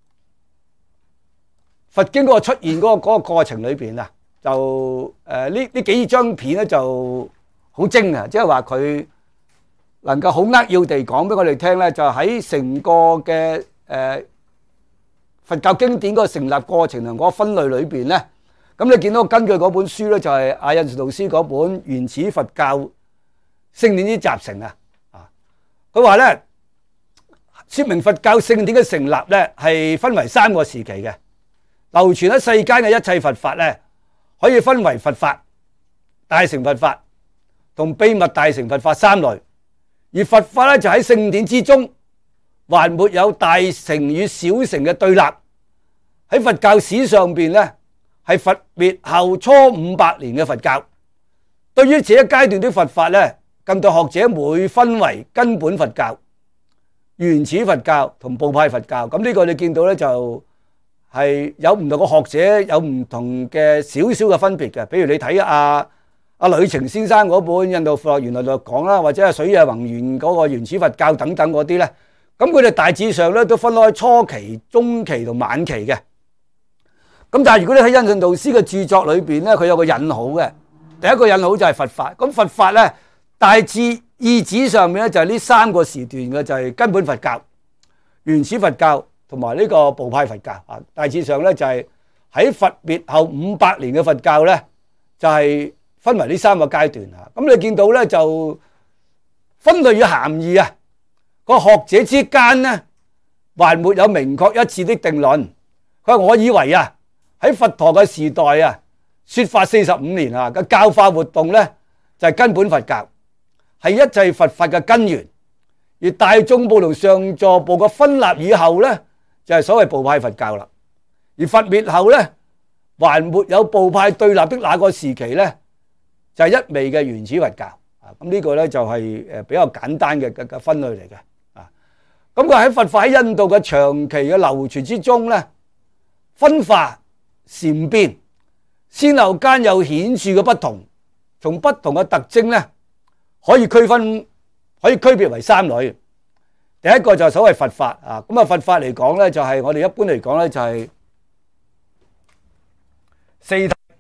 佛經嗰個出現嗰個過程裏邊啊，就呢幾張片咧就好精啊！即係話佢能夠好扼要地講俾我哋聽咧，就喺成個嘅佛教經典嗰個成立過程同嗰個分類裏邊咧，咁你見到根據嗰本書咧，就係阿印順導師嗰本《原始佛教聖典之集成》啊。佢話咧，說明佛教聖典嘅成立咧係分為3個時期嘅，流傳喺世間嘅一切佛法咧，可以分為佛法、大乘佛法同秘密大乘佛法3類。而佛法咧就喺聖典之中，還沒有大乘與小乘嘅對立。喺佛教史上邊咧，係佛滅後初500年嘅佛教。對於這一階段的佛法咧，近代學者會分為根本佛教、原始佛教同部派佛教。咁呢個你見到咧就係有唔同嘅學者有唔同嘅少少嘅分別嘅。比如你睇阿呂澄先生嗰本《印度佛學原來就講》啦，或者係水野宏元嗰個原始佛教等等嗰啲咧，咁佢哋大致上咧都分開初期、中期同晚期嘅。咁但係如果你喺印順導師嘅著作裏邊咧，佢有個引號嘅。第一個引號就係佛法。咁佛法咧大致意旨上面咧就係呢3個時段嘅，就係根本佛教、原始佛教同埋呢個部派佛教。大致上咧就係喺佛滅後500年嘅佛教咧，就係分為呢3個階段。咁你見到咧就分類與涵義啊，個學者之間咧還沒有明確一致的定論。佢話我以為啊，喺佛陀嘅時代啊，說法45年啊嘅教化活動咧就係根本佛教，係一切佛法嘅根源。而大眾部同上座部嘅分立以後咧，就係所謂部派佛教啦。而佛滅後咧，還沒有部派對立的那個時期咧，就係一味嘅原始佛教。咁呢個咧就係比較簡單嘅分類嚟嘅。咁佢喺佛法喺印度嘅長期嘅流傳之中咧，分化禪變先後間有顯著嘅不同，從不同嘅特徵咧，可以區別為3類。第一個就係所謂佛法啊，咁佛法嚟講咧，就係我哋一般嚟講咧就係四諦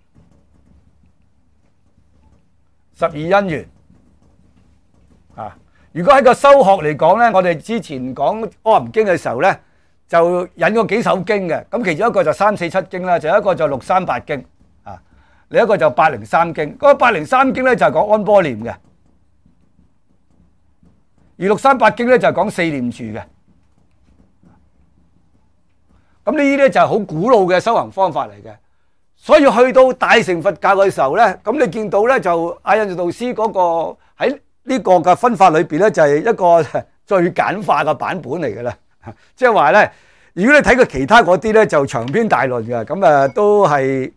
十二因緣啊。如果喺個修學嚟講咧，我哋之前講《阿含經》嘅時候咧，就引過幾首經嘅。咁其中一個就三四七經啦，就一個就六三八經啊，另一個就八零三經。嗰個八零三經咧就係講安波念嘅，而六三八經咧就係講四念住嘅。咁呢啲咧就係好古老嘅修行方法嚟嘅。所以去到大乘佛教嘅時候咧，咁你見到咧就阿印度導師嗰個喺呢個嘅分法裏邊咧，就係一個最簡化嘅版本嚟嘅啦。即係話咧，如果你睇過其他嗰啲咧，就長篇大論嘅，咁啊都係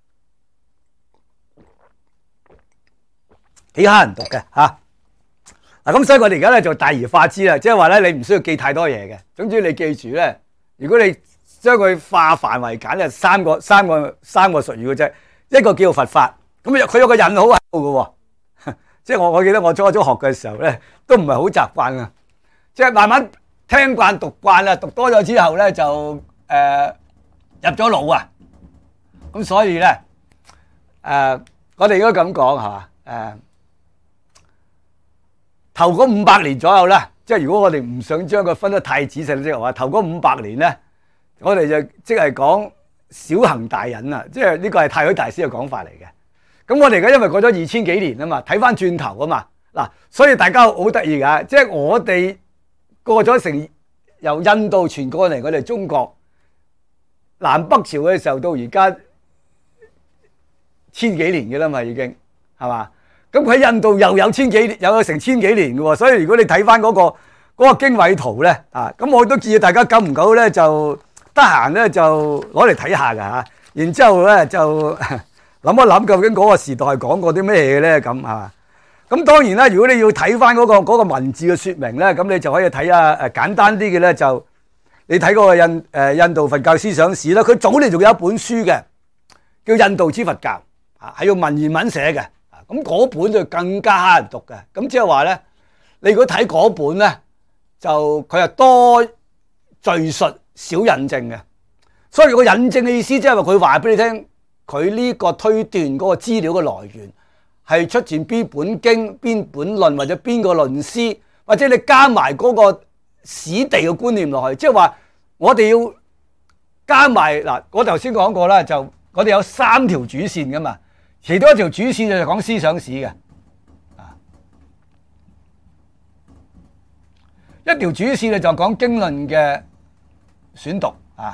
幾乞人讀嘅嚇。嗱，咁所以我哋而家咧就大而化之啦，即係話咧你唔需要記太多嘢嘅。總之你記住咧，如果你將佢化繁為簡咧，三個術語嘅啫。一個叫做佛法，咁佢有個引號喺度嘅喎。即係我記得我初學嘅時候咧，都唔係好習慣啊。即係慢慢聽慣讀慣啦，讀多咗之後咧就入咗腦啊。咁所以咧我哋應該咁講係嘛？頭嗰500年左右啦，即係如果我哋唔想將佢分得太仔細，即係話頭嗰500年咧，我哋就即係講小行大忍啊。即係呢個係太虛大師嘅講法嚟嘅。咁我哋而家因為過咗2000幾年啊嘛，睇翻轉頭啊嘛，嗱，所以大家好得意噶，即係我哋過咗成由印度傳過嚟我哋中國南北朝嘅時候到而家1000幾年嘅啦嘛，已經係嘛？咁佢喺印度又有成千幾年嘅喎，所以如果你睇翻嗰個經緯圖咧啊，咁我都建議大家久唔久咧就得閒咧就攞嚟睇下㗎嚇，然之後咧就諗一諗究竟嗰個時代講過啲咩嘢咧咁係嘛？咁當然啦，如果你要睇翻嗰個文字嘅説明咧，咁你就可以睇下簡單啲嘅咧，就你睇嗰個印度佛教思想史啦。佢早年仲有一本書嘅，叫《印度之佛教》，係用文言文寫嘅。咁嗰本就更加乞人讀嘅。咁即係話咧，你如果睇嗰本咧，就佢係多敘述少引證嘅。所以個引證嘅意思即係話佢話俾你聽。佢呢個推斷嗰個資料嘅來源係出自邊本經、邊本論或者邊個論師，或者你加埋嗰個史地嘅觀念落去，即係話我哋要加埋嗱，我頭先講過啦，就我哋有3條主線噶嘛，其中一條主線就係講思想史嘅，一條主線就講經論嘅選讀啊。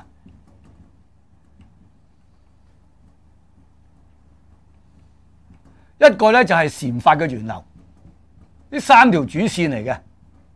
一個咧就係禪法嘅源流，呢3條主線嚟嘅。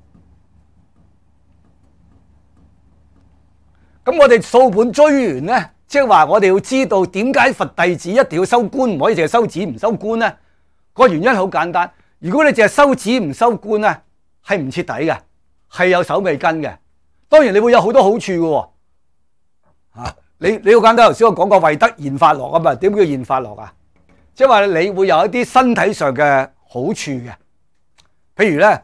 咁我哋掃本追源咧，即係話我哋要知道點解佛弟子一定要修觀，唔可以淨係修止唔修觀咧？個原因好簡單，如果你淨係修止唔修觀咧，係唔徹底嘅，係有手尾跟嘅。當然你會有好多好處嘅喎。你好簡單，頭先我講過慧德現法樂啊嘛，點叫現法樂啊？即係話你會有一啲身體上嘅好處嘅，譬如咧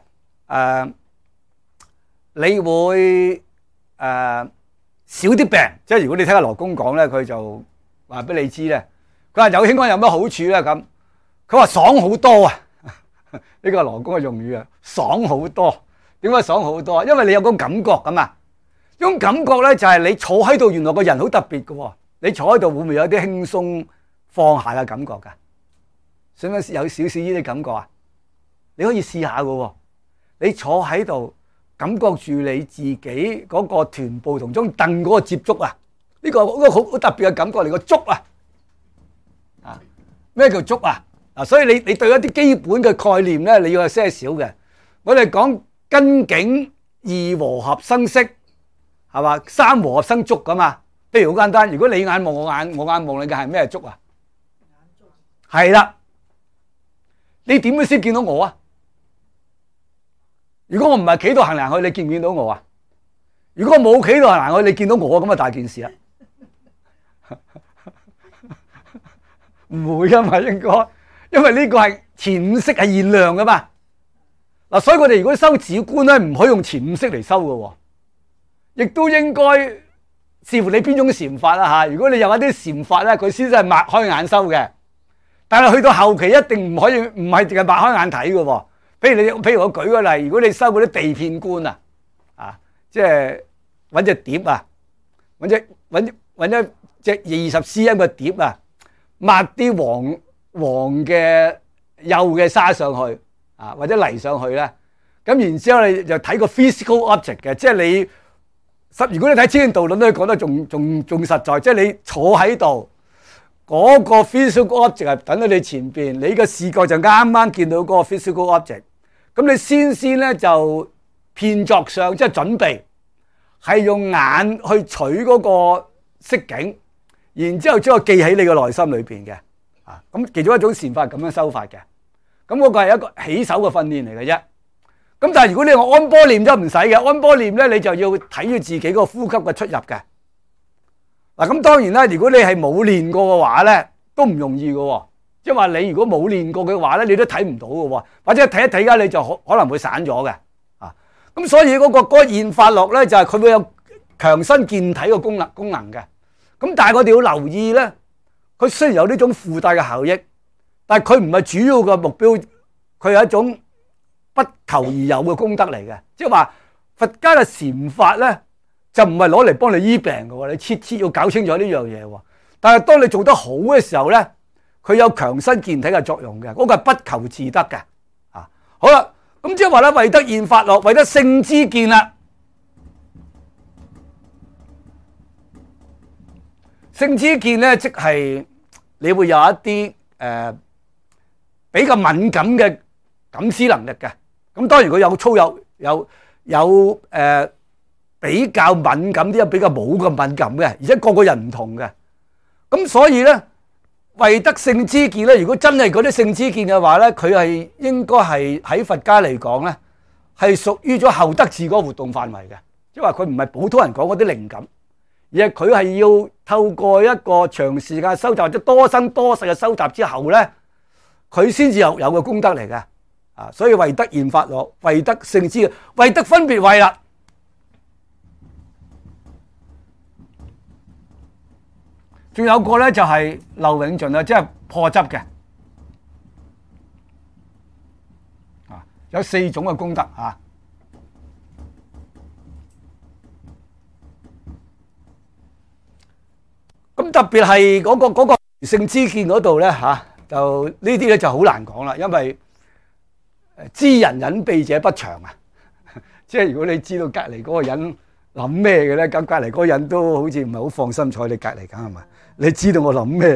你會少啲病。即係如果你聽阿羅公講咧，佢就話俾你知咧，佢話有興安有咩好處咧咁？佢話爽好多啊！呢個羅公嘅用語啊，爽好多。點解爽好多啊？因為你有個感覺咁啊，呢種感覺咧就係你坐喺度，原來個人好特別嘅喎。你坐喺度會唔會有啲輕鬆放下嘅感覺㗎？想唔想有少少呢啲感覺啊？你可以試下嘅喎。你坐喺度，感覺住你自己嗰個臀部同張凳嗰個接觸啊，呢個好特別嘅感覺嚟。個觸啊，咩叫觸啊？所以你對一啲基本嘅概念咧，你要有些少嘅。我哋講根境2和合生色，係嘛？3和合生觸㗎嘛。譬如好簡單，如果你眼望我眼，我眼望你嘅係咩觸啊？係啦，你點樣先見到我啊？如果我唔係企度行嚟行去，你見唔見到我啊？如果我冇企度行嚟行去，你見到我咁啊，大件事啦！唔會噶嘛，應該，因為呢個係前五識係現量噶嘛。嗱，所以我哋如果修止觀咧，唔可以用前五識嚟修噶，亦都應該視乎你邊種禪法啦吓。如果你有一啲禪法咧，佢先係擘開眼修嘅。 但係去到後期一定唔可以，唔係淨係擘開眼睇嘅喎。譬如我舉個例，如果你收嗰啲地片官啊，即係揾隻碟啊，揾一隻20 cm 嘅碟啊，抹啲黃嘅幼嘅沙上去啊，或者泥上去咧，咁然之後你就睇個 physical object 嘅，即係你如果你睇《千年道論》咧，講得仲實在，即係你坐喺度。嗰個 physical object 係等喺你前邊，你嘅視覺就啱啱見到嗰個 physical object。咁你先咧就片作上，即係準備係用眼去取嗰個色景，然之後將佢記喺你嘅內心裏邊嘅。咁其中一種禪法係咁樣修法嘅。咁嗰個係一個起手嘅訓練嚟嘅啫。咁但係如果你用安波念就唔使嘅，安波念咧你就要睇住自己個呼吸嘅出入嘅。嗱，咁當然啦，如果你係冇練過嘅話咧，都唔容易嘅喎。即係話你如果冇練過嘅話咧，你都睇唔到嘅喎，或者睇一睇間你就可能會散咗嘅。咁所以嗰個現法樂咧，就係佢會有強身健體嘅功能嘅。咁但係我哋要留意咧，佢雖然有呢種附帶嘅效益，但係佢唔係主要嘅目標，佢係一種不求而有嘅功德嚟嘅。即係話佛家嘅禪法咧，就唔係攞嚟幫你醫病嘅喎，你切要搞清楚呢樣嘢喎。但係當你做得好嘅時候咧，佢有強身健體嘅作用嘅，嗰個係不求自得嘅。好啦，咁即係話咧，為得現法樂，為得聖知見啦。聖知見咧，即係你會有一啲比較敏感嘅感知能力嘅。咁當然佢有粗有比較敏感啲，比較冇咁敏感嘅，而且個個人唔同嘅。咁所以咧，為得聖知見咧，如果真係嗰啲聖知見嘅話咧，佢係應該係喺佛家嚟講咧，係屬於咗後得智嗰個活動範圍嘅，即係話佢唔係普通人講嗰啲靈感，而係佢係要透過一個長時間收集或者多生多世嘅收集之後咧，佢先至有個功德嚟嘅。所以為得現法樂，為得聖知，為得分別慧啦。仲有個咧就係漏永盡啦，即係破執嘅。有4種嘅功德啊。咁特別係嗰個聖知見嗰度咧就呢啲咧就好難講啦，因為知人隱秘者不詳啊。即係如果你知道隔離嗰個人諗咩嘅咧，咁隔離嗰個人都好似唔係好放心坐你隔離咁係咪？你知道我諗咩？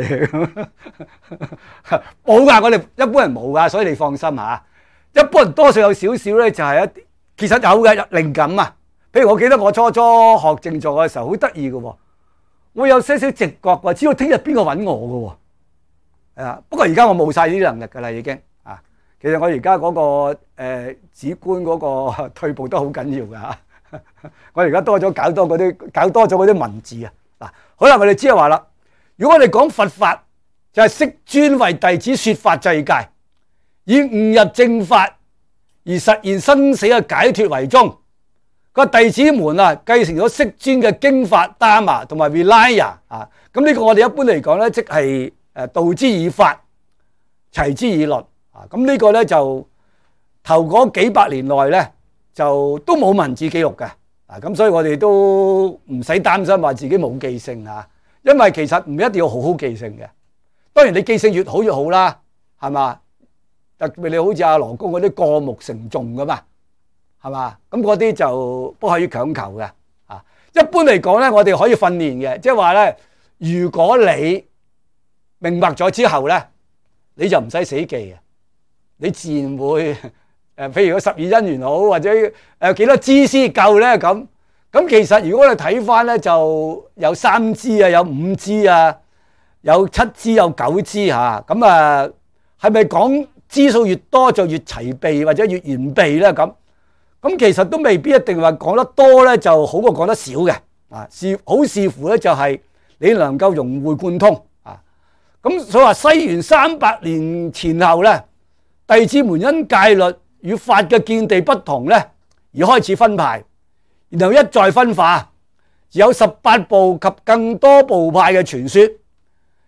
冇噶，我哋一般人冇噶，所以你放心吓。一般人多數有少少咧，就係一啲其實有嘅靈感啊。譬如我記得我初初學靜坐嘅時候，好得意嘅，我有些少直覺喎，知道聽日邊個揾我嘅。不過而家我冇晒呢啲能力噶啦，已經啊。其實我而家嗰個止觀嗰個退步都好緊要噶。我而家多咗搞多咗嗰啲文字啊。嗱，好啦，我哋知係話啦。如果我哋講佛法，就係釋尊為弟子說法制戒，以悟入正法而實現生死嘅解脫為宗。個弟子們繼承咗釋尊嘅經法 Dharma 同埋 Vinaya 啊。咁呢個我哋一般嚟講咧，即係道之以法，齊之以律啊。咁呢個咧就頭嗰幾百年內咧就都冇文字記錄嘅啊。咁所以我哋都唔使擔心話自己冇記性啊。因為其實唔一定要好好記性嘅，當然你記性越好越好啦，係嘛？特別你好似阿羅公嗰啲過目成誦噶嘛，係嘛？咁嗰啲就不可以強求嘅。一般嚟講咧，我哋可以訓練嘅，即係話咧，如果你明白咗之後咧，你就唔使死記嘅，你自然會譬如個12因緣好，或者幾多支先夠咧咁。咁其實如果我哋睇翻咧，就有3支啊，有5支啊，有7支，有9支嚇。咁係咪講支數越多就越齊備或者越完備咧？咁其實都未必一定話講得多咧就好過講得少嘅。視乎咧就係你能夠融會貫通啊。咁所以話西元300年前後咧，弟子們因戒律與法嘅見地不同咧，而開始分派。然後一再分化，有18部及更多部派嘅傳說，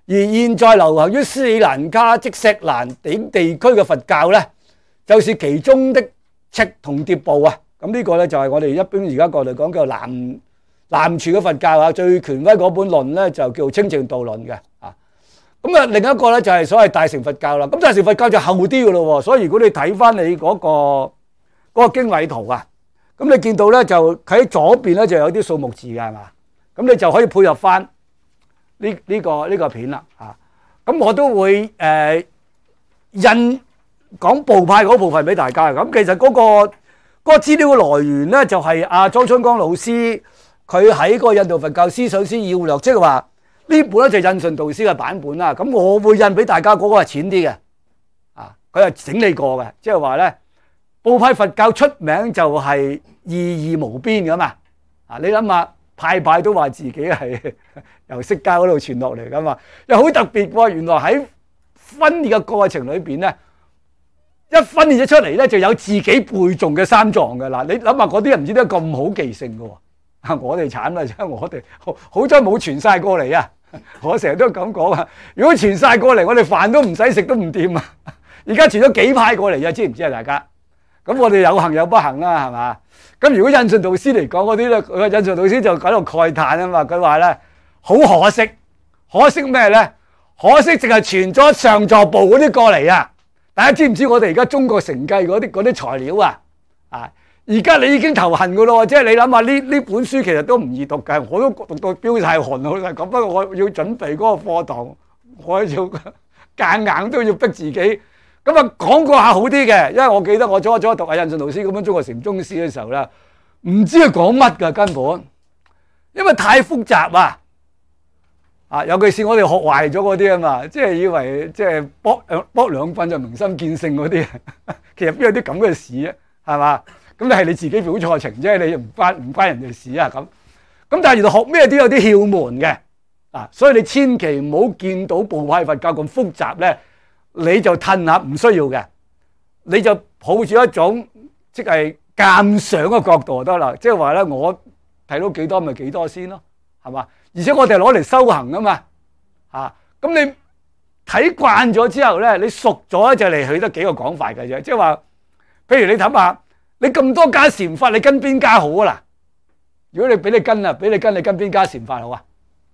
而現在流行於斯里蘭卡即錫蘭等地區嘅佛教咧，就是其中的赤銅碟部啊。咁呢個咧就係我哋一般而家過嚟講叫南傳嘅佛教啊，最權威嗰本論咧就叫清淨道論嘅啊。咁啊，另一個咧就係所謂大乘佛教啦。咁大乘佛教就後啲嘅咯喎，所以如果你睇翻你嗰個經緯圖啊，咁你見到咧就喺左邊咧就有啲數目字嘅係嘛？咁你就可以配合翻呢個片啦啊。咁我都會印講部派嗰部分俾大家。咁其實嗰個資料嘅來源咧就係阿莊春光老師佢喺個印度佛教思想史要略，即係話呢本咧就印順導師嘅版本啦。咁我會印俾大家嗰個係淺啲嘅啊，佢係整理過嘅，即係話咧部派佛教出名就係意義無邊噶嘛啊！你諗下派派都話自己係由釋迦嗰度傳落嚟噶嘛，又好特別喎！原來喺分裂嘅過程裏邊咧，一分裂咗出嚟咧，就有自己背誦嘅三藏嘅啦。你諗下嗰啲人唔知得咁好記性嘅喎，啊！我哋慘啦，即係我哋好彩冇傳晒過嚟啊！我成日都咁講啊，如果傳晒過嚟，我哋飯都唔使食都唔掂啊！而家傳咗幾派過嚟啊，知唔知啊？大家咁我哋有幸有不幸啦，係嘛？咁如果印順導師嚟講嗰啲咧，印順導師就喺度慨嘆啊嘛，佢話咧好可惜，可惜咩咧？可惜淨係傳咗上座部嗰啲過嚟啊！大家知唔知我哋而家中國承繼嗰啲材料啊？啊！而家你已經頭痕噶咯，即係你諗下呢本書其實都唔易讀嘅，我都讀到飆晒汗好啦。咁不過我要準備嗰個課堂，我要夾硬都要逼自己。咁啊講過下好啲嘅，因為我記得我初讀阿印順導師咁樣中國禪宗史嘅時候咧，唔知佢講乜㗎根本，因為太複雜啊！啊，尤其是我哋學壞咗嗰啲啊嘛，即係以為即係卜兩棍就明心見性嗰啲，其實邊有啲咁嘅事啊？係嘛？咁你係你自己表錯情啫，你唔關人哋事啊咁。咁但係原來學咩都有啲竅門嘅啊，所以你千祈唔好見到部派佛教咁複雜咧，你就褪下，唔需要嘅，你就抱住一種即係鑑賞嘅角度就得啦。即係話咧，我睇到幾多咪幾多先咯，係嘛？而且我哋係攞嚟修行啊嘛，啊咁你睇慣咗之後咧，你熟咗就嚟去得幾個講法嘅啫。即係話，譬如你諗下，你咁多家禪法，你跟邊家好啊？嗱，如果你俾你跟啊，俾你跟，你跟邊家禪法好啊？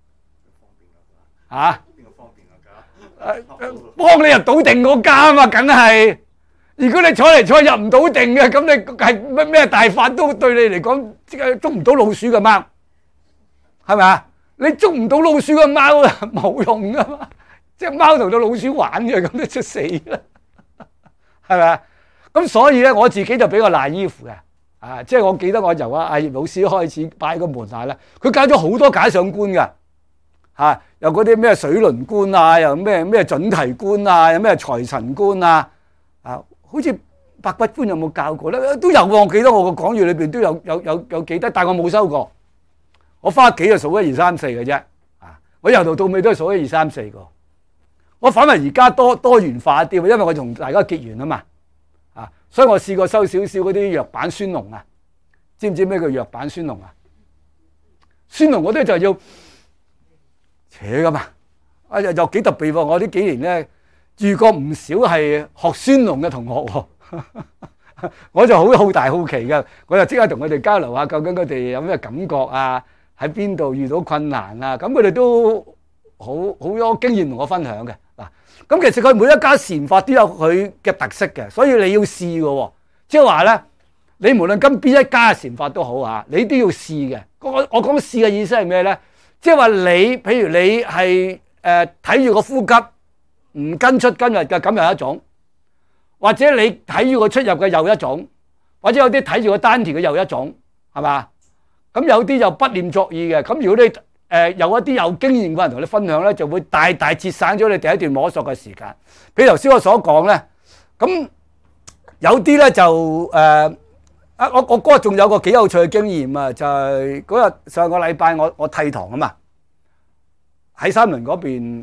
嚇？邊個方便啊？幫你入到定嗰家啊嘛，梗係。如果你坐嚟坐去入唔到定嘅，咁你係咩大法都對你嚟講，即係捉唔到老鼠嘅貓，係咪啊？你捉唔到老鼠嘅貓啊，冇用噶嘛！即係貓同到老鼠玩嘅，咁都出死啦，係咪啊？咁所以咧，我自己就比較賴衣服嘅，啊，即係我記得我由阿葉老師開始擺個門下咧，佢教咗好多假想觀嘅，嚇，有嗰啲咩水輪觀啊，又咩準提觀啊，有咩財神觀啊，啊，好似白骨觀有冇教過咧？都有喎，我記得我個講義裏邊都有記得，但係我冇收過。我翻屋企就數1、2、3、4嘅啫，啊！我由頭到尾都係數1、2、3、4個。我反為而家多元化啲，因為我同大家結緣啊嘛，啊！所以我試過收少少嗰啲藥版宣龍啊，知唔知咩叫藥版宣龍啊？宣龍嗰啲就要扯噶嘛，啊又幾特別喎！我呢幾年咧遇過唔少係學宣龍嘅同學喎，我就好大好奇嘅，我就即刻同佢哋交流下，究竟佢哋有咩感覺啊？喺邊度遇到困難啊？咁佢哋都好多經驗同我分享嘅嗱。咁其實佢每一家禪法都有佢嘅特色嘅，所以你要試嘅喎。即係話咧，你無論跟邊一家嘅禪法都好啊，你都要試嘅。我講試嘅意思係咩咧？即係話你，譬如你係睇住個呼吸唔跟出跟入嘅，咁又一種；或者你睇住個出入嘅又一種；或者有啲睇住個丹田嘅又一種，係嘛？咁有啲又不念作意嘅，咁如果你有一啲有經驗嘅人同你分享咧，就會大大節省咗你第一段摸索嘅時間。譬如頭先我所講咧，咁有啲咧就我嗰日仲有個幾有趣嘅經驗啊，就係嗰日上個禮拜我替堂啊嘛，喺三輪嗰邊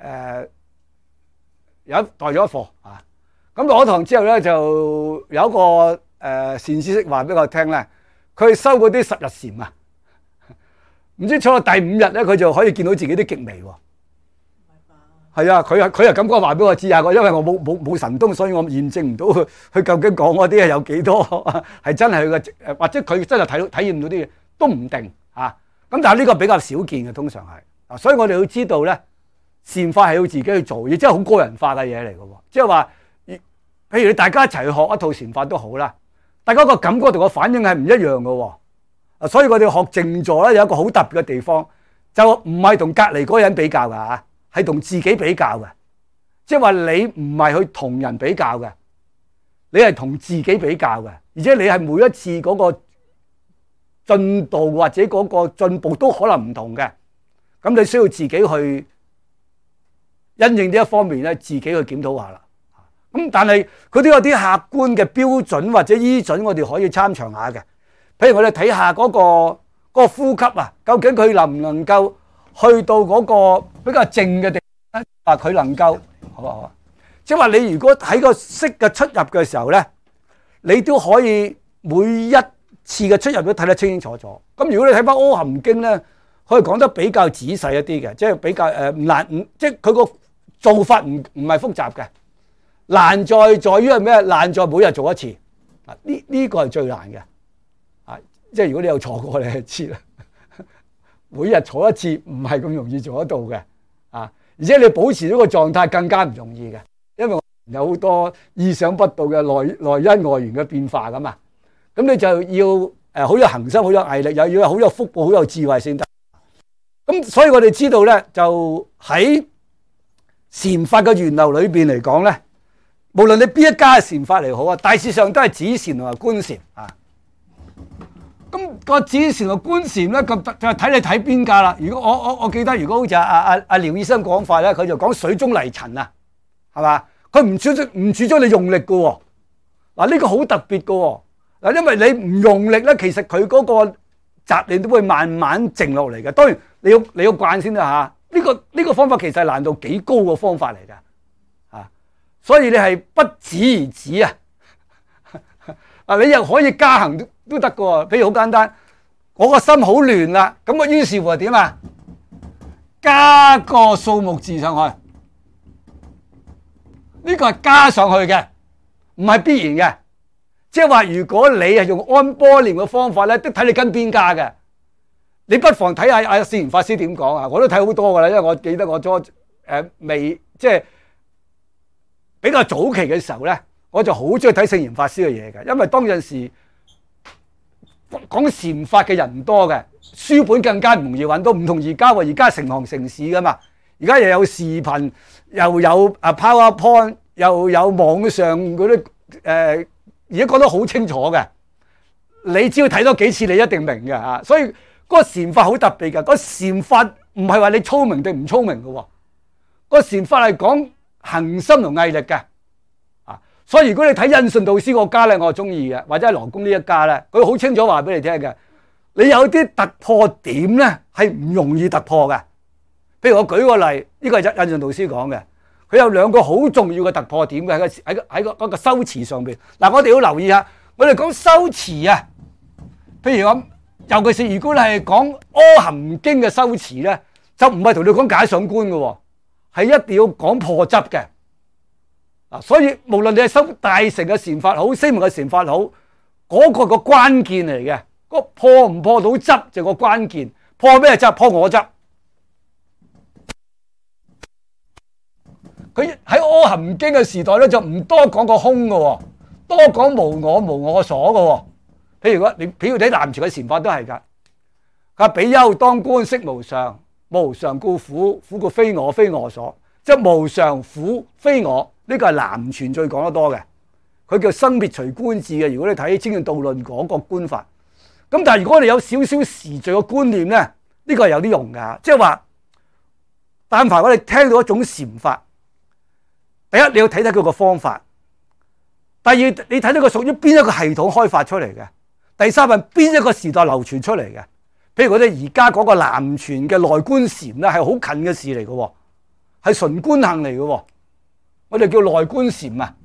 有代咗課啊，咁落咗堂之後咧就有一個善知識話俾我聽咧。佢收嗰啲10日禪啊，唔知坐到第5日咧，佢就可以見到自己啲極微喎。 係啊，佢又咁講話俾我知啊！因為我冇神通，所以我驗證唔到佢究竟講嗰啲係有幾多係真係佢嘅，或者佢真係體驗到啲嘢都唔定啊！咁但係呢個比較少見嘅，通常係啊，所以我哋要知道咧，善法係要自己去做，亦真係好個人化嘅嘢嚟嘅喎。即係話，譬如你大家一齊去學一套善法都好啦，大家個感覺同個反應係唔一樣嘅喎。啊，所以我哋學靜坐咧有一個好特別嘅地方，就唔係同隔離嗰個人比較㗎嚇，係同自己比較嘅。即係話你唔係去同人比較嘅，你係同自己比較嘅，而且你係每一次嗰個進度或者嗰個進步都可能唔同嘅。咁你需要自己去因應呢一方面咧，自己去檢討下啦。咁但係佢都有啲客觀嘅標準或者依準，我哋可以參詳下嘅。譬如我哋睇下嗰個呼吸啊，究竟佢能唔能夠去到嗰個比較靜嘅地方？話佢能夠好啊，即係話你如果喺個息嘅出入嘅時候咧，你都可以每一次嘅出入都睇得清清楚楚。咁如果你睇翻《阿含經》咧，可以講得比較仔細一啲嘅，即係比較唔難，即係佢個做法唔係複雜嘅。難在於係咩？難在每日做一次啊！呢個係最難嘅啊！即係如果你有坐過，你就知啦。每日坐一次唔係咁容易做得到嘅啊！而且你保持呢個狀態更加唔容易嘅，因為有好多意想不到嘅內因外緣嘅變化噶嘛。咁你就要好有恆心、好有毅力，又要好有福報、好有智慧先得。咁所以我哋知道咧，就喺禪法嘅源流裏邊嚟講咧，無論你邊一家嘅禪法嚟好啊，大致上都係止禪同埋觀禪啊。咁個止禪同觀禪咧，咁就睇你睇邊家啦。如果我記得，如果好似阿廖醫生講法咧，佢就講水中泥塵啊，係嘛？佢唔主張你用力嘅喎。嗱，呢個好特別嘅喎。嗱，因為你唔用力咧，其實佢嗰個雜念都會慢慢靜落嚟嘅。當然你要慣先啦嚇。呢個方法其實係難度幾高嘅方法嚟㗎。所以你係不止而止啊！你又可以加行都得嘅喎。譬如好簡單，我個心好亂啦，咁我於是乎係點啊？加個數目字上去，呢個係加上去嘅，唔係必然嘅。即係話，如果你係用安波念嘅方法咧，都睇你跟邊家嘅。你不妨睇下阿聖嚴法師點講啊！我都睇好多㗎啦，因為我記得我未即係比較早期嘅時候咧，我就好中意睇聖嚴法師嘅嘢嘅，因為當陣時講禪法嘅人多嘅，書本更加唔容易揾到，唔同而家喎，而家成行成市噶嘛，而家又有視頻，又有PowerPoint，又有網上嗰啲而家講得好清楚嘅，你只要睇多幾次，你一定明嘅嚇。所以嗰個禪法好特別嘅，嗰個禪法唔係話你聰明定唔聰明嘅喎，嗰個禪法係講恆心同毅力嘅。所以如果你睇印順導師個家咧，我係中意嘅，或者係羅公呢一家咧，佢好清楚話俾你聽嘅。你有啲突破點咧係唔容易突破嘅。譬如我舉個例，呢個係印順導師講嘅，佢有兩個好重要嘅突破點嘅喺嗰個修持上邊。嗱，我哋要留意下，我哋講修持啊，譬如咁，尤其是如果你係講阿含經嘅修持咧，就唔係同你講解想觀嘅，係一定要講破執嘅。所以無論你係修大乘嘅禪法好，聲聞嘅禪法好，嗰個個關鍵嚟嘅，嗰破唔破到執就個關鍵。破咩執？破我執。佢喺阿含經嘅時代咧，就唔多講個空嘅，多講無我無我所嘅。譬如你睇南傳嘅禪法都係㗎。佢話比丘當觀色無常，無常故苦，苦故非我非我所，即係無常苦非我。呢個係南傳最講得多嘅，佢叫生滅隨觀智嘅。如果你睇《清淨道論》嗰個觀法，咁但係如果你有少少時序嘅觀念咧，呢個係有啲用㗎。即係話，但凡我哋聽到一種禪法，第一你要睇睇佢個方法，第二你睇到佢屬於邊一個系統開發出嚟嘅，第三係邊一個時代流傳出嚟嘅。譬如我哋而家嗰個南傳嘅內觀禪咧，係好近嘅事嚟嘅，係純觀行嚟嘅。我哋叫內觀禪啊，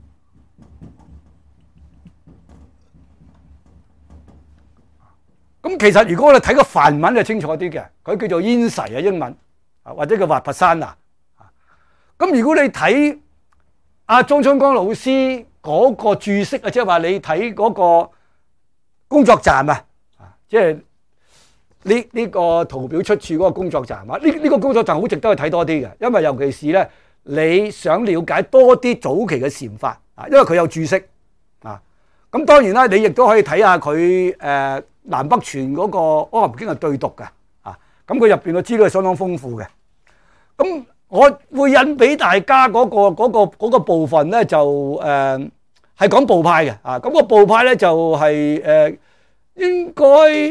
咁其實如果我哋睇個梵文就清楚啲嘅，佢叫做煙誓啊，英文啊，或者叫瓦帕山啊， 咁如果你睇阿莊春光老師嗰個注釋啊，即係話你睇嗰個工作站啊，即係呢個圖表出處嗰個工作站啊，呢個工作站好值得去睇多啲嘅，因為尤其是咧你想了解多啲早期嘅禪法啊，因為佢有注釋啊。咁當然啦，你亦都可以睇下佢南北傳嗰個《阿含經》係對讀嘅啊。咁佢入邊嘅資料係相當豐富嘅。咁我會引俾大家嗰個部分咧，就係講部派嘅啊。咁個部派咧就係應該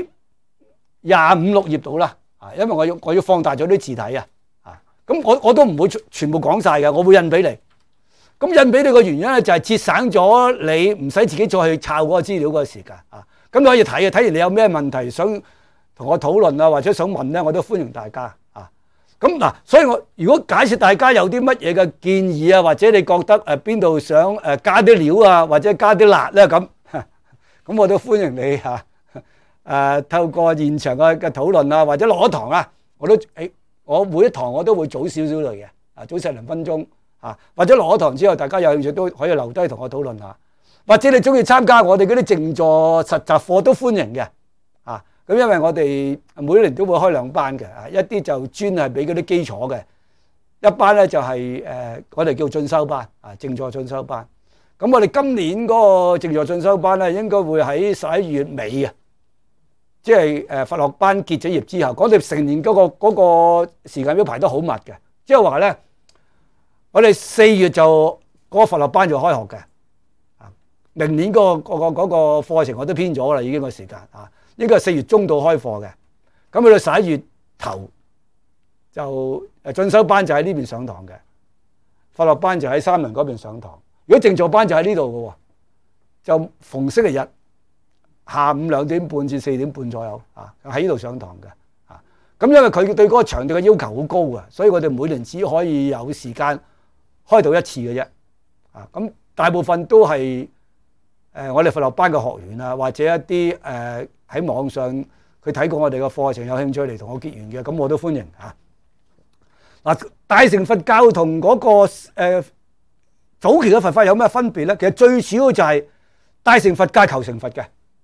25-26頁到啦啊，因為我要放大咗啲字體啊。咁我都唔會全部講晒嘅，我會印俾你。咁印俾你嘅原因咧，就係節省咗你唔使自己再去抄嗰個資料嗰個時間啊。咁你可以睇啊，睇完你有咩問題想同我討論啊，或者想問咧，我都歡迎大家啊。咁嗱，所以我如果假設大家有啲乜嘢嘅建議啊，或者你覺得邊度想加啲料啊，或者加啲辣咧咁，咁我都歡迎你嚇透過現場嘅討論啊，或者落咗堂啊，我每一堂我都會早少少嚟嘅啊，早10分鐘啊，或者落咗堂之後，大家有興趣都可以留低同我討論下，或者你中意參加我哋嗰啲靜坐實習課都歡迎嘅啊。咁因為我哋每年都會開2班嘅啊，一啲就專係俾嗰啲基礎嘅，一班咧就係我哋叫進修班啊，靜坐進修班。咁我哋今年嗰個靜坐進修班咧，應該會喺11月尾啊，即係佛學班結咗業之後，我哋成年嗰個時間表排得好密嘅，即係話咧，我哋4月就嗰個佛學班就開學嘅，明年嗰個課程我都編咗啦，已經個時間啊。應該係4月中到開課嘅，咁去到11月頭就進修班就喺呢邊上堂嘅，佛學班就喺三文嗰邊上堂。如果靜坐班就喺呢度嘅，就逢星期日下午2點半至4點半左右啊，喺呢度上堂嘅啊。咁因為佢對嗰個場地嘅要求好高啊，所以我哋每年只可以有時間開到1次嘅啫啊。咁大部分都係我哋佛學班嘅學員啊，或者一啲喺網上佢睇過我哋嘅課程，有興趣嚟同我結緣嘅，咁我都歡迎嚇。嗱，大乘佛教同嗰個早期嘅佛法有咩分別咧？其實最主要就係大乘佛教求成佛嘅。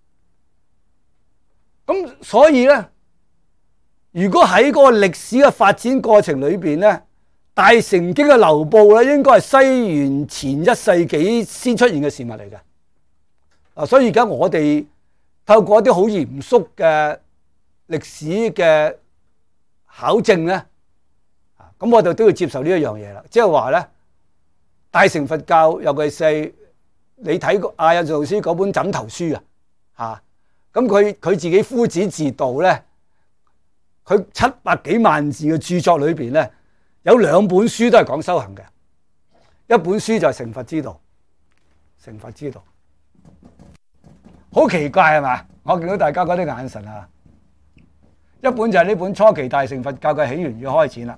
咁所以咧，如果喺嗰個歷史嘅發展過程裏邊咧，大乘經嘅流布咧，應該係西元前1世紀先出現嘅事物嚟嘅。啊，所以而家我哋透過一啲好嚴肅嘅歷史嘅考證咧，咁我哋都要接受呢一樣嘢啦。即係話咧，大乘佛教尤其是你睇過阿印順老師嗰本枕頭書啊，咁佢自己夫子自道咧，佢700幾萬字嘅著作裏邊咧，有2本書都係講修行嘅，一本書就係成佛之道，成佛之道。好奇怪係嘛？我見到大家嗰啲眼神啊，一本就係呢本初期大乘佛教嘅起源與開展啦。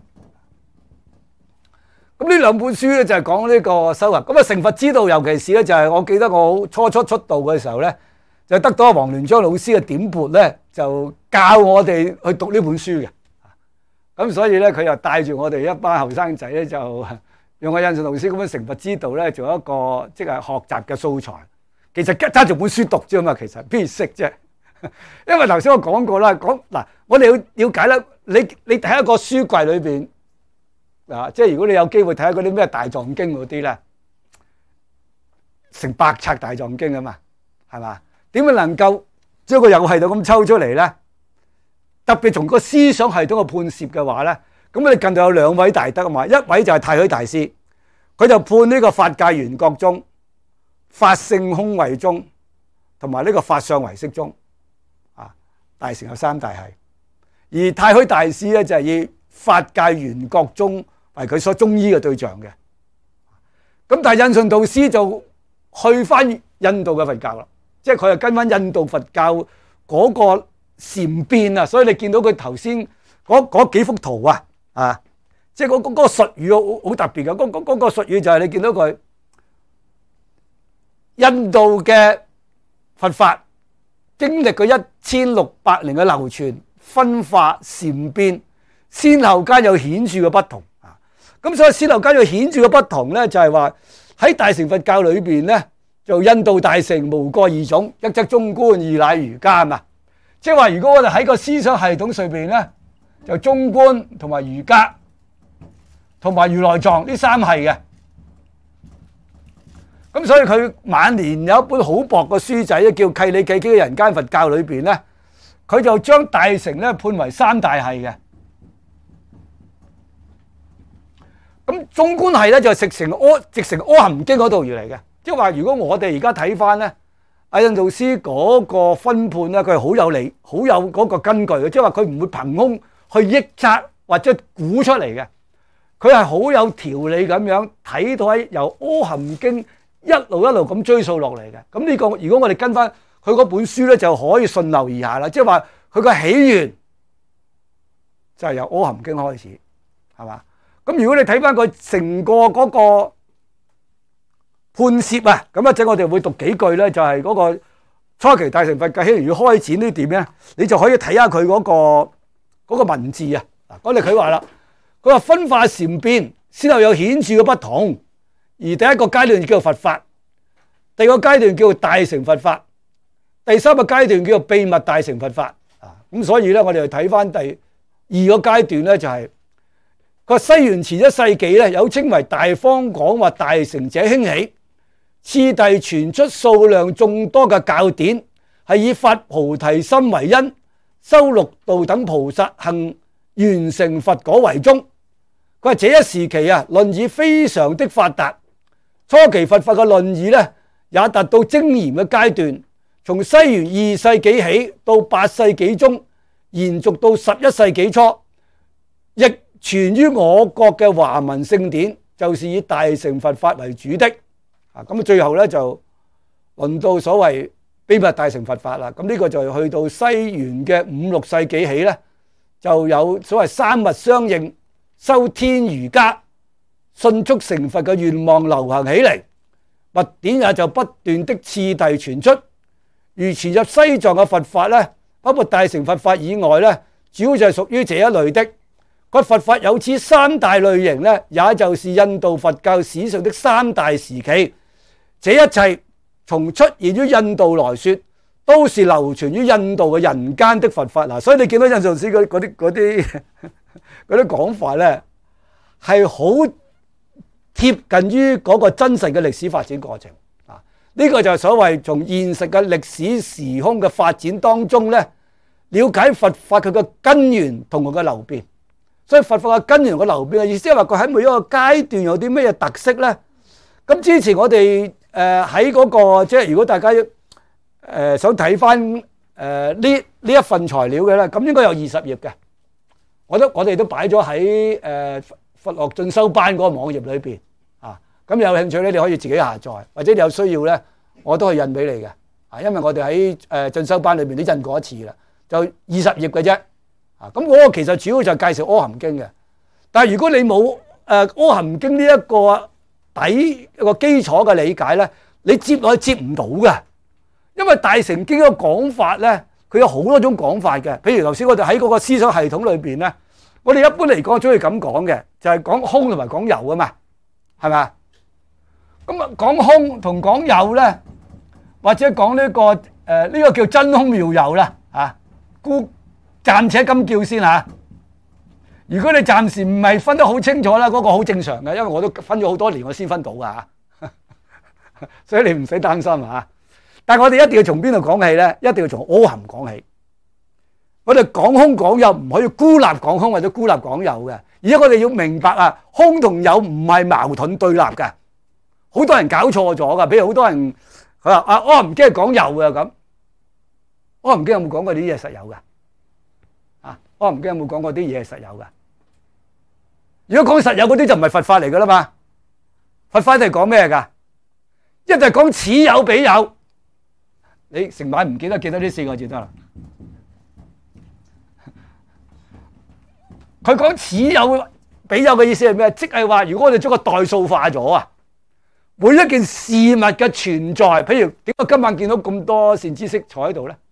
咁呢2本書咧就係講呢個修行。咁啊成佛之道，尤其是咧就係我記得我初出道嘅時候咧，就得到黃聯章老師嘅點撥咧，就教我哋去讀呢本書嘅。咁所以咧佢又帶住我哋一班後生仔咧，就用阿印順老師嗰本成佛之道咧，做一個即係學習嘅素材。其實揸住本書讀啫嘛，其實邊識啫？因為頭先我講過啦，嗱，我哋要了解啦。你睇一個書櫃裏邊啊，即係如果你有機會睇下嗰啲咩大藏經嗰啲咧，成百冊大藏經啊嘛，係嘛？點樣能夠將個有系統咁抽出嚟咧？特別從個思想系統嘅判攝嘅話咧，咁我哋近度有2位大德啊嘛，一位就係太虛大師，佢就判呢個法界緣覺宗、法性空慧宗同埋呢個法相唯識宗啊，大乘有3大系，而太虛大師咧就係以法界緣覺宗為佢所中醫嘅對象嘅。咁但係印順導師就去翻印度嘅佛教啦，即係佢係跟翻印度佛教嗰個禪變啊，所以你見到佢頭先嗰幾幅圖啊，即係嗰個術語好特別嘅，嗰個術語就係你見到佢。印度嘅佛法經歷過1600年嘅流傳、分化、禪變，先後間有顯著嘅不同啊！ 咁所以先後階段顯著嘅不同咧，就係話喺大乘佛教裏邊咧，就印度大乘無過二種，一則中觀，二乃瑜伽啊嘛。即係話，如果我哋喺個思想系統上邊咧，就中觀同埋瑜伽同埋如來藏呢三係嘅。咁所以佢晚年有一本好薄嘅書仔咧，叫《契理契機嘅人間佛教》裏邊咧，佢就將大乘咧判為三大係嘅。咁中觀係咧就直成阿含經嗰度而嚟嘅，即係話如果我哋而家睇翻咧，阿印度師嗰個分判咧，佢係好有理、好有嗰個根據嘅，即係話佢唔會憑空去臆測或者估出嚟嘅，佢係好有條理咁樣睇到喺由阿含經一路咁追溯落嚟嘅。咁呢個如果我哋跟翻佢嗰本書咧，就可以順流而下啦。即係話佢個起源就係由阿含經開始，係嘛？咁如果你睇翻佢成個嗰個判攝啊，咁一陣我哋會讀幾句咧，就係嗰個初期大乘佛教起源與開展呢點咧，你就可以睇下佢嗰個文字啊。嗱，佢話啦，佢話分化禪變先後有顯著嘅不同，而第一個階段叫做佛法，第二個階段叫做大乘佛法，第三個階段叫做秘密大乘佛法啊。咁所以咧，我哋去睇翻第二個階段咧，就係個西元前1世紀咧，有稱為大方廣或大乘者興起，次第傳出數量眾多嘅教典，係以發菩提心為因，修六道等菩薩行完成佛果為宗。佢話這一時期啊，論議非常的發達，初期佛法嘅論議咧也達到精嚴嘅階段，從西元2世紀起到8世紀中，延續到11世紀初，亦傳於我國嘅華文聖典，就是以大乘佛法為主的。咁最後咧就輪到所謂秘密大乘佛法啦。咁呢個就去到西元嘅5、6世紀起咧，就有所謂三密相應、修天瑜伽、迅速成佛嘅願望流行起嚟，密典也就不斷的次第傳出。如傳入西藏嘅佛法咧，包括大乘佛法以外咧，主要就係屬於這一類的。個佛法有此三大類型咧，也就是印度佛教史上的三大時期。這一切從出現於印度來說，都是流傳於印度嘅人間的佛法。所以你見到印度史嗰啲講法咧，係好貼近於嗰個真實嘅歷史發展過程。呢個就係所謂從現實嘅歷史時空嘅發展當中咧，了解佛法佢嘅根源同佢嘅流變。所以佛法嘅根源同佢流變嘅意思係話佢喺每一個階段有啲咩特色咧？咁之前我哋喺嗰個即係如果大家想睇翻呢一份材料嘅咧，咁應該有20頁嘅。我哋都擺咗喺佛學進修班嗰個網頁裏邊啊。咁有興趣咧，你可以自己下載，或者你有需要咧，我都可以印俾你嘅啊。因為我哋喺進修班裏邊都印過一次啦，就20頁嘅啫。咁嗰個其實主要就係介紹阿含經嘅，但係如果你冇阿含經呢一個底一個基礎嘅理解咧，你接落去接唔到嘅，因為大乘經嘅講法咧，佢有好多種講法嘅。譬如頭先我哋喺嗰個思想系統裏邊咧，我哋一般嚟講中意咁講嘅，就係講空同埋講有啊嘛，係咪啊？咁啊講空同講有咧，或者講呢個呢個叫真空妙有啦啊，暫且咁叫先嚇。如果你暫時唔係分得好清楚啦，嗰個好正常嘅，因為我都分咗好多年，我先分到噶嚇，所以你唔使擔心嚇。但係我哋一定要從邊度講起咧？一定要從阿含講起。我哋講空講有唔可以孤立講空或者孤立講有嘅，而且我哋要明白啊，空同有唔係矛盾對立嘅。好多人搞錯咗㗎，譬如好多人佢話阿含經係講有嘅咁，阿含經有冇講過啲嘢實有㗎？阿含經有冇講過啲嘢係實有㗎？如果講實有嗰啲就唔係佛法嚟㗎啦嘛。佛法係講咩㗎？一就係講此有彼有。你成晚唔記得呢4個字得啦。佢講此有彼有嘅意思係咩？即係話如果我哋將個代數化咗啊，每一件事物嘅存在，譬如點解今晚見到咁多善知識坐喺度咧？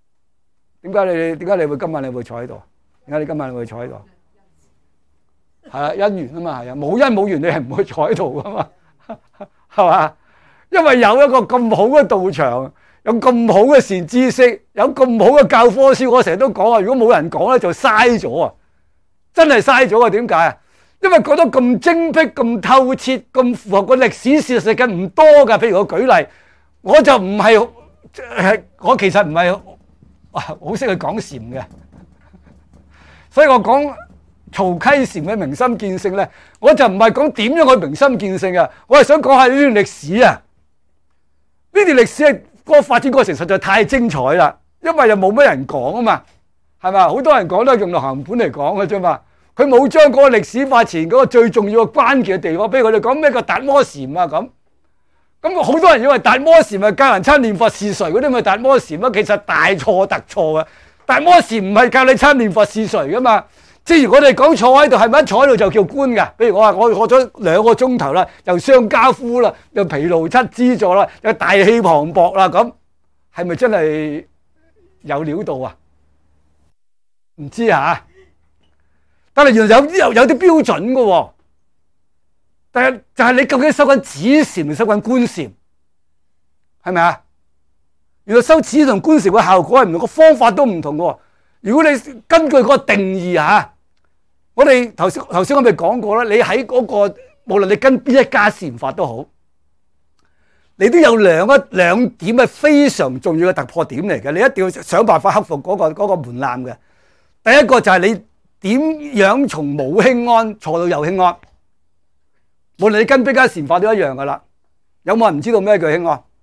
點解你會今晚你會坐喺度？點解你今晚你會坐喺度？ 係啊，因緣啊嘛，係啊，冇因冇緣你係唔會坐喺度噶嘛，係嘛？因為有一個咁好嘅道場，有咁好嘅善知識，有咁好嘅教科書，我成日都講啊，如果冇人講咧，就嘥咗啊！真係嘥咗啊！點解啊？因為覺得咁精闢、咁透徹、咁符合個歷史事實嘅唔多㗎。譬如我舉例，我就唔係我其實唔係好識去講禪嘅，所以我講曹溪禪嘅明心見性咧，我就唔係講點樣去明心見性啊，我係想講下呢段歷史啊。呢段歷史係個發展過程實在太精彩啦，因為又冇乜人講啊嘛。係嘛？好多人講都係用落行本嚟講嘅啫嘛。佢冇將嗰個歷史發展嗰個最重要嘅關鍵嘅地方，比如佢哋講咩個達摩禪啊咁。咁好多人以為達摩禪係教人參念佛是誰嗰啲咪達摩禪咯，其實大錯特錯嘅。達摩禪唔係教你參念佛是誰噶嘛。即係如果你講坐喺度，係咪一坐喺度就叫觀㗎？比如我話我坐咗2個鐘頭啦，又雙跏趺啦，又疲勞七支坐啦，又大氣磅礴啦，咁係咪真係有料到啊？唔知啊，但係原來有啲標準嘅喎。但係就係你究竟修緊止禪定修緊觀禪，係咪啊？原來修止同觀禪嘅效果係唔同，個方法都唔同嘅喎。如果你根據嗰個定義嚇，我哋頭先我咪講過啦，你喺嗰個無論你跟邊一家禪法都好，你都有兩點係非常重要嘅突破點嚟嘅，你一定要想辦法克服嗰個門檻嘅。第一個就係你點樣從冇輕安坐到有輕安，無論你跟邊家禪法都一樣噶啦。有冇人唔知道咩叫輕安？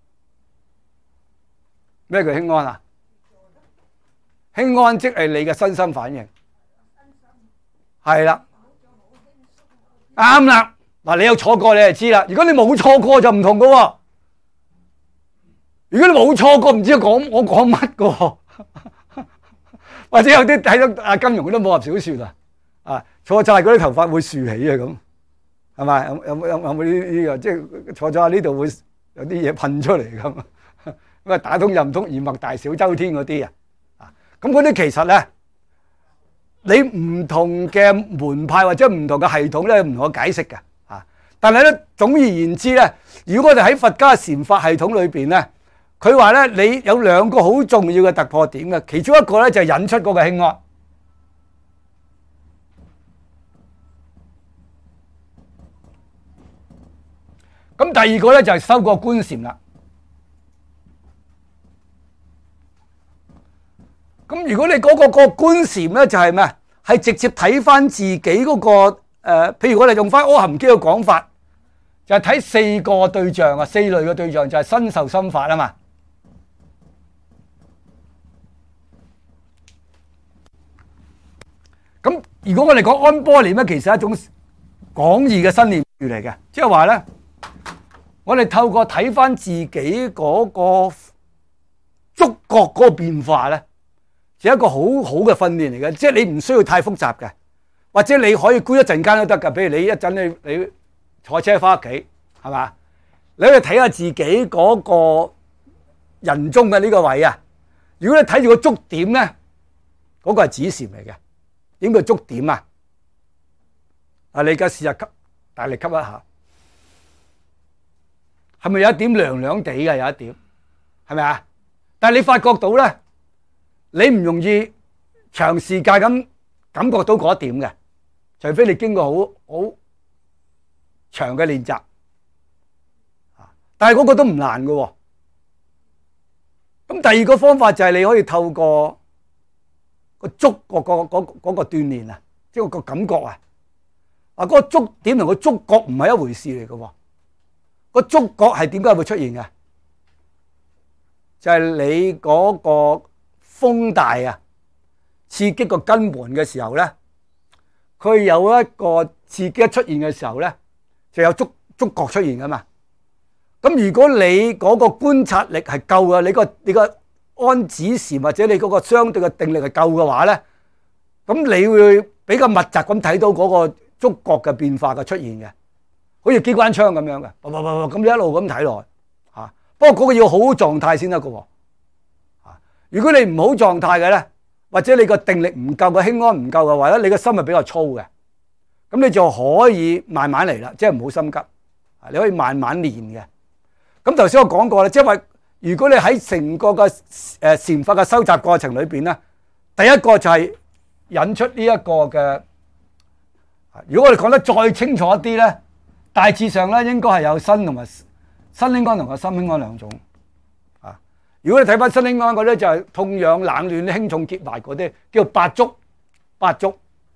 咩叫輕安啊？輕安即係你嘅身心反應，係啦，啱啦。嗱，你有坐過你就知啦。如果你冇坐過就唔同噶喎。如果你冇錯過，唔知我講乜嘅，或者有啲睇到阿金庸嗰啲武俠小說啊，坐就係嗰啲頭髮會豎起啊咁，係咪？有冇呢個？即係坐咗喺呢度會有啲嘢噴出嚟咁，咁啊打通任督二脈大小周天嗰啲啊，咁嗰啲其實咧，你唔同嘅門派或者唔同嘅系統咧，唔同嘅解釋嘅啊。但係咧，總而言之咧，如果我哋喺佛家禪法系統裏邊咧，佢話咧，你有2個好重要嘅突破點嘅，其中一個咧就係引出嗰個輕安。咁第二個咧就係修個觀禪啦。咁如果你嗰個觀禪咧就係咩？係直接睇翻自己嗰個譬如我哋用翻《阿含經》嘅講法，就係睇4個對象啊，4類嘅對象就係身受心法啊嘛。咁如果我哋講安般念咧，其實係一種廣義嘅身念住嚟嘅，即係話咧，我哋透過睇翻自己嗰個觸覺嗰個變化咧，係一個好好嘅訓練嚟嘅。即係你唔需要太複雜嘅，或者你可以觀一陣間都得㗎。譬如你一陣你坐車翻屋企，係嘛？你可以睇下自己嗰個人中嘅呢個位啊。如果你睇住個觸點咧，嗰個係止禪嚟嘅。點叫觸點啊？你而家試下吸，大力吸一下，係咪有一點涼涼地嘅？有一點，係咪啊？但係你發覺到咧，你唔容易長時間咁感覺到嗰一點嘅，除非你經過好長嘅練習。但係嗰個都唔難嘅喎。咁第二個方法就係你可以透過個觸覺嗰個鍛鍊啊，即係個感覺啊，嗰個觸點同個觸覺唔係一回事嚟嘅喎。個觸覺係點解會出現嘅？就係你嗰個風大啊，刺激個根門嘅時候咧，佢有一個刺激一出現嘅時候咧，就有觸覺出現噶嘛。咁如果你嗰個觀察力係夠啊，你個安止禪或者你嗰個相對嘅定力係夠嘅話咧，咁你會比較密集咁睇到嗰個觸覺嘅變化嘅出現嘅，好似機關槍咁樣嘅，咁一路咁睇落去嚇。不過嗰個要好狀態先得嘅喎。如果你唔好狀態嘅咧，或者你個定力唔夠，個輕安唔夠嘅話咧，你個心係比較粗嘅。 咁你就可以慢慢嚟啦，即係唔好心急，你可以慢慢練嘅。咁頭先我講過啦，即係話如果你喺成個嘅禪法嘅收集過程裏邊咧，第一個就係引出呢一個嘅。如果我哋講得再清楚一啲咧，大致上咧應該係有身同埋身輕安同個心輕安兩種。如果你睇翻身輕安嗰啲就係痛癢冷暖輕重結壞嗰啲，叫八觸。八觸。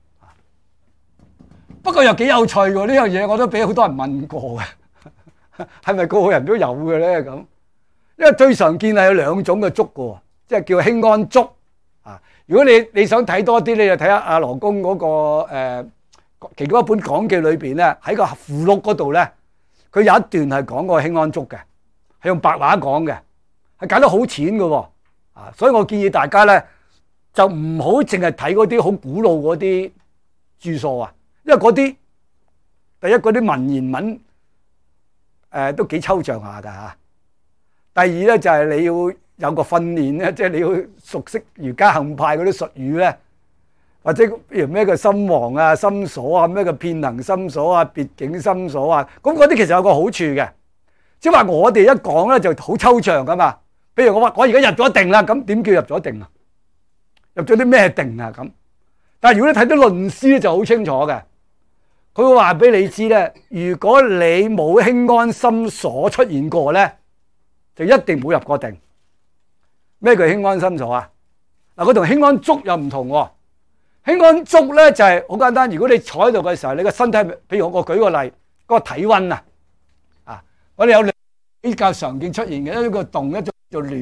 不過又幾有趣喎，呢樣嘢我都俾好多人問過嘅，係咪個個人都有嘅咧咁？因為最常見係有兩種嘅觸嘅喎，即係叫輕安觸。如果你想睇多啲，你就睇下阿羅公嗰個其中一本講記裏邊咧，喺個附錄嗰度咧，佢有一段係講個輕安觸嘅，係用白話講嘅，係解得好淺嘅喎。所以我建議大家咧就唔好淨係睇嗰啲好古老嗰啲注疏啊，因為嗰啲第一嗰啲文言文都幾抽象下㗎嚇。第二咧就係你要有個訓練咧，即係你要熟悉瑜伽行派嗰啲術語咧。或者譬如咩叫心王啊、心所啊、咩叫遍行心所啊、別境心所啊，咁嗰啲其實有個好處嘅，即係話我哋一講咧就好抽象噶嘛。譬如我話我而家入咗定啦，咁點叫入咗定啊？入咗啲咩定啊？咁，但係如果你睇啲論師咧就好清楚嘅，佢會話俾你知咧，如果你冇輕安心所出現過咧，就一定冇入過定。咩叫輕安心所啊？嗱，佢同輕安觸又唔同喎。輕安觸咧就係好簡單，如果你坐喺度嘅時候，你個身體，譬如我舉個例，嗰個體溫啊，我哋有兩比較常見出現嘅，一個動，一種叫暖，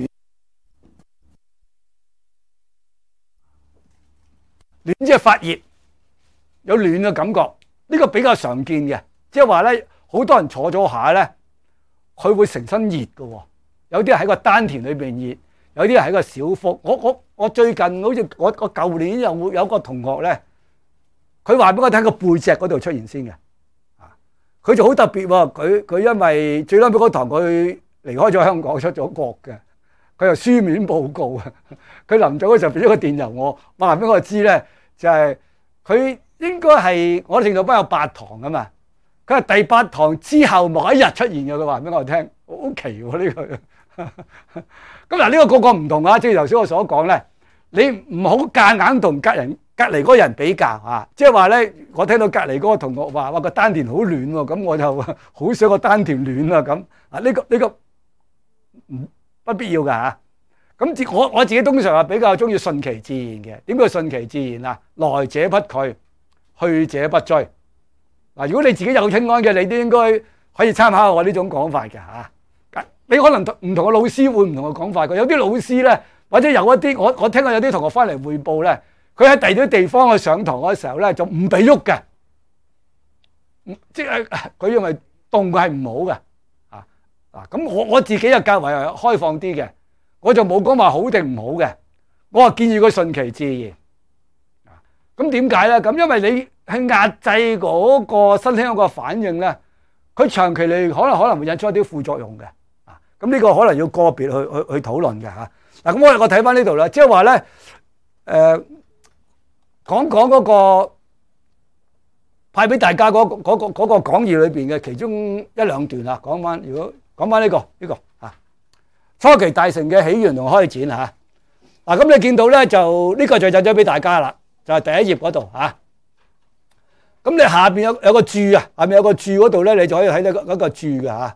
暖即係發熱，有暖嘅感覺，呢個比較常見嘅，即係話咧，好多人坐咗下咧，佢會成身熱嘅，有啲喺個丹田裏邊熱。有啲人喺個小腹，我最近好似我舊年有個同學咧，佢話俾我聽個背脊嗰度出現先嘅，佢就好特別喎。佢因為最撚尾嗰堂佢離開咗香港出咗國嘅，佢又書面報告啊。佢臨走嗰時候俾咗個電郵我，話俾我知咧，就係佢應該係我哋聖道班有8堂啊嘛，佢係第8堂之後某一日出現嘅。佢話俾我聽，好奇喎呢個。咁嗱，呢個個個唔同啊！即係頭先我所講咧，你唔好夾硬同隔離嗰個人比較啊！即係話咧，我聽到隔離嗰個同學話個丹田好暖喎，咁我就好想個丹田暖啊咁啊！呢個不必要㗎嚇。咁我自己通常係比較中意順其自然嘅。點叫順其自然啊？來者不拒，去者不追。嗱，如果你自己有輕安嘅，你都應該可以參考我呢種講法嘅嚇。你可能唔同嘅老師會唔同嘅講法，有啲老師咧，或者有一啲我聽過有啲同學翻嚟匯報咧，佢喺第二啲地方去上堂嘅時候咧，就唔俾喐嘅，即係佢認為動係唔好嘅，咁我自己又較為開放啲嘅，我就冇講話好定唔好嘅，我話建議佢順其自然。咁點解咧？咁因為你去壓制嗰個身體嗰個反應咧，佢長期嚟可能會引出一啲副作用嘅。咁呢個可能要個別去討論嘅嚇。嗱，咁我睇翻呢度啦，即係話咧，講嗰個派俾大家嗰個講義裏邊嘅其中一兩段啦，講翻呢個嚇，初期大乘嘅起源同開展嚇。嗱，咁你見到咧就呢個就印咗俾大家啦，就係第一頁嗰度嚇。咁你下邊有個注啊，下邊有個注嗰度咧，你就可以睇到嗰個注嘅嚇。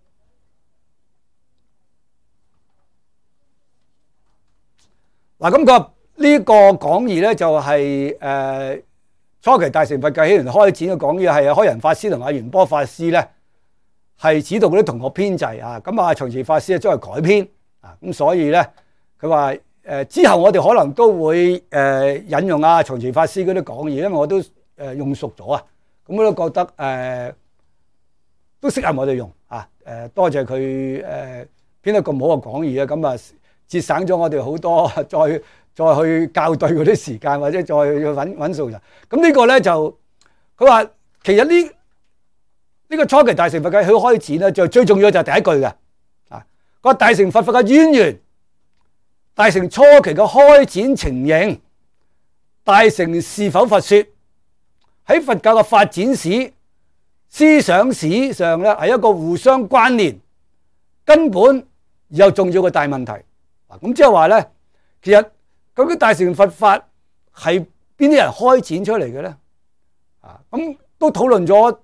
嗱，咁呢個講義咧就係初期大乘佛教起源開展嘅講義，係開仁法師同阿元波法師咧係指導嗰啲同學編製啊。咁啊，長慈法師將佢改編啊。咁所以咧，佢話之後我哋可能都會引用阿長慈法師嗰啲講義，因為我都用熟咗啊。咁我都覺得都適合我哋用啊。多謝佢編得咁好嘅講義啊。咁啊〜節省咗我哋好多再去校對嗰啲時間，或者再去揾素材。咁呢個咧就佢話其實呢個初期大乘佛教去開展咧，就最重要就係第一句嘅個大乘佛法嘅淵源，大乘初期嘅開展情形，大乘是否佛說， 喺佛教嘅發展史、思想史上咧，係一個互相關聯、根本又重要嘅大問題。咁即係話咧，其實究竟大乘佛法係邊啲人開展出嚟嘅咧？咁都討論咗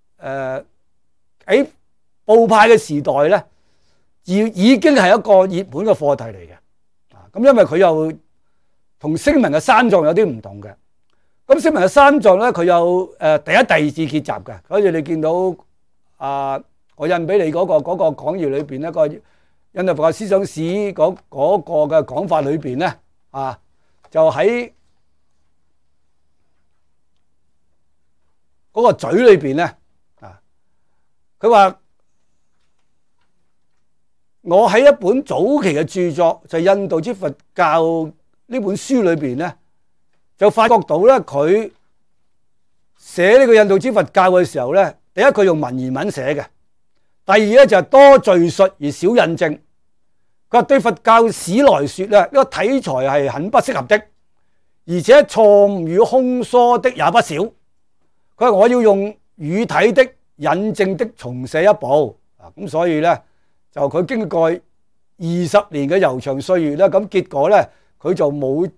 喺部派嘅時代咧，已經係一個熱門嘅課題嚟嘅。咁因為佢又同聲聞嘅三藏有啲唔同嘅。咁聲聞嘅三藏咧，佢有第一、第二次結集嘅。好似你見到我印俾你嗰個講義裏邊一個印度佛教思想史嗰個嘅講法裏邊咧，就喺嗰個嘴裏邊咧，佢話我喺一本早期嘅著作就係印度之佛教呢本書裏邊咧，就發覺到咧佢寫呢個印度之佛教嘅時候咧，第一佢用文言文寫嘅，第二咧就係多敘述而少引證。佢話對佛教史來說咧，呢個題材係很不適合的，而且錯誤與空疏的也不少。佢話我要用語體的引證的重寫一部，咁所以咧就佢經過20年嘅悠長歲月咧，咁結果咧佢就冇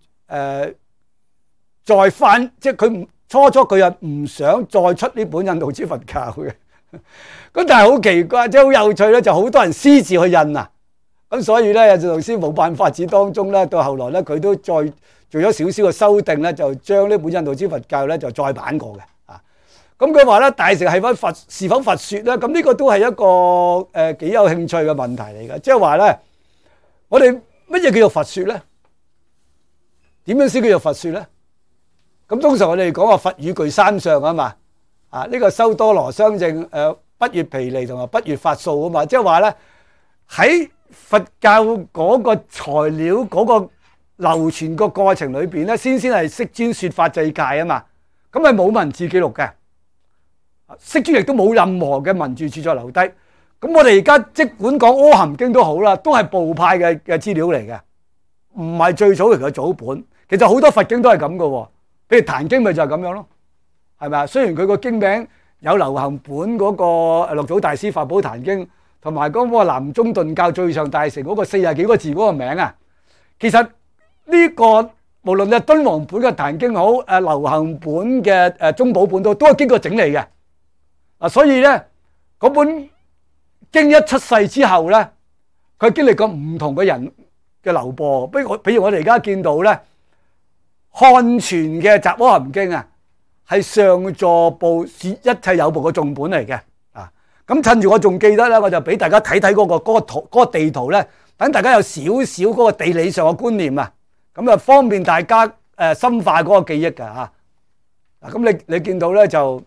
再翻，即係佢初佢又唔想再出呢本印度之佛教嘅，咁但係好奇怪，即係好有趣咧，就好多人私自去印啊，咁所以咧印度老師冇辦法子當中咧，到後來咧佢都再做咗少少嘅修訂咧，就將呢本印度之佛教咧就再版過嘅。咁佢話咧，大乘係佛是否佛說咧？咁呢個都係一個幾有興趣嘅問題嚟嘅。即係話咧，我哋乜嘢叫做佛說咧？點樣先叫做佛說咧？咁通常我哋講話佛語具三相啊嘛，呢個修多羅相正，不越毗尼同埋不越法數啊嘛。即係話咧，喺佛教嗰個材料嗰個流傳個過程裏邊咧，先係釋尊說法制戒啊嘛。咁係冇文字記錄嘅。釋尊亦都冇任何嘅文字著作留低，咁我哋而家即管講《阿含經》都好啦，都係部派嘅資料嚟嘅，唔係最早期嘅祖本。其實好多佛經都係咁嘅，譬如《壇經》咪就係咁樣咯，係咪啊？雖然佢個經名有流行本嗰個六祖大師法寶壇經，同埋嗰個南宗頓教最上大乘嗰個40幾個字嗰個名啊，其實呢個無論係敦煌本嘅壇經好，流行本嘅中寶本都係經過整理嘅。所以咧，嗰本經一出世之後咧，佢經歷過唔同嘅人嘅流播。比如我哋而家見到咧，漢傳嘅《雜阿含經》啊，係上座部一切有部嘅眾本嚟嘅。咁趁住我仲記得咧，我就俾大家睇睇嗰個地圖咧，等大家有少少嗰個地理上嘅觀念啊，咁啊方便大家深化嗰個記憶㗎嚇。咁你見到咧就。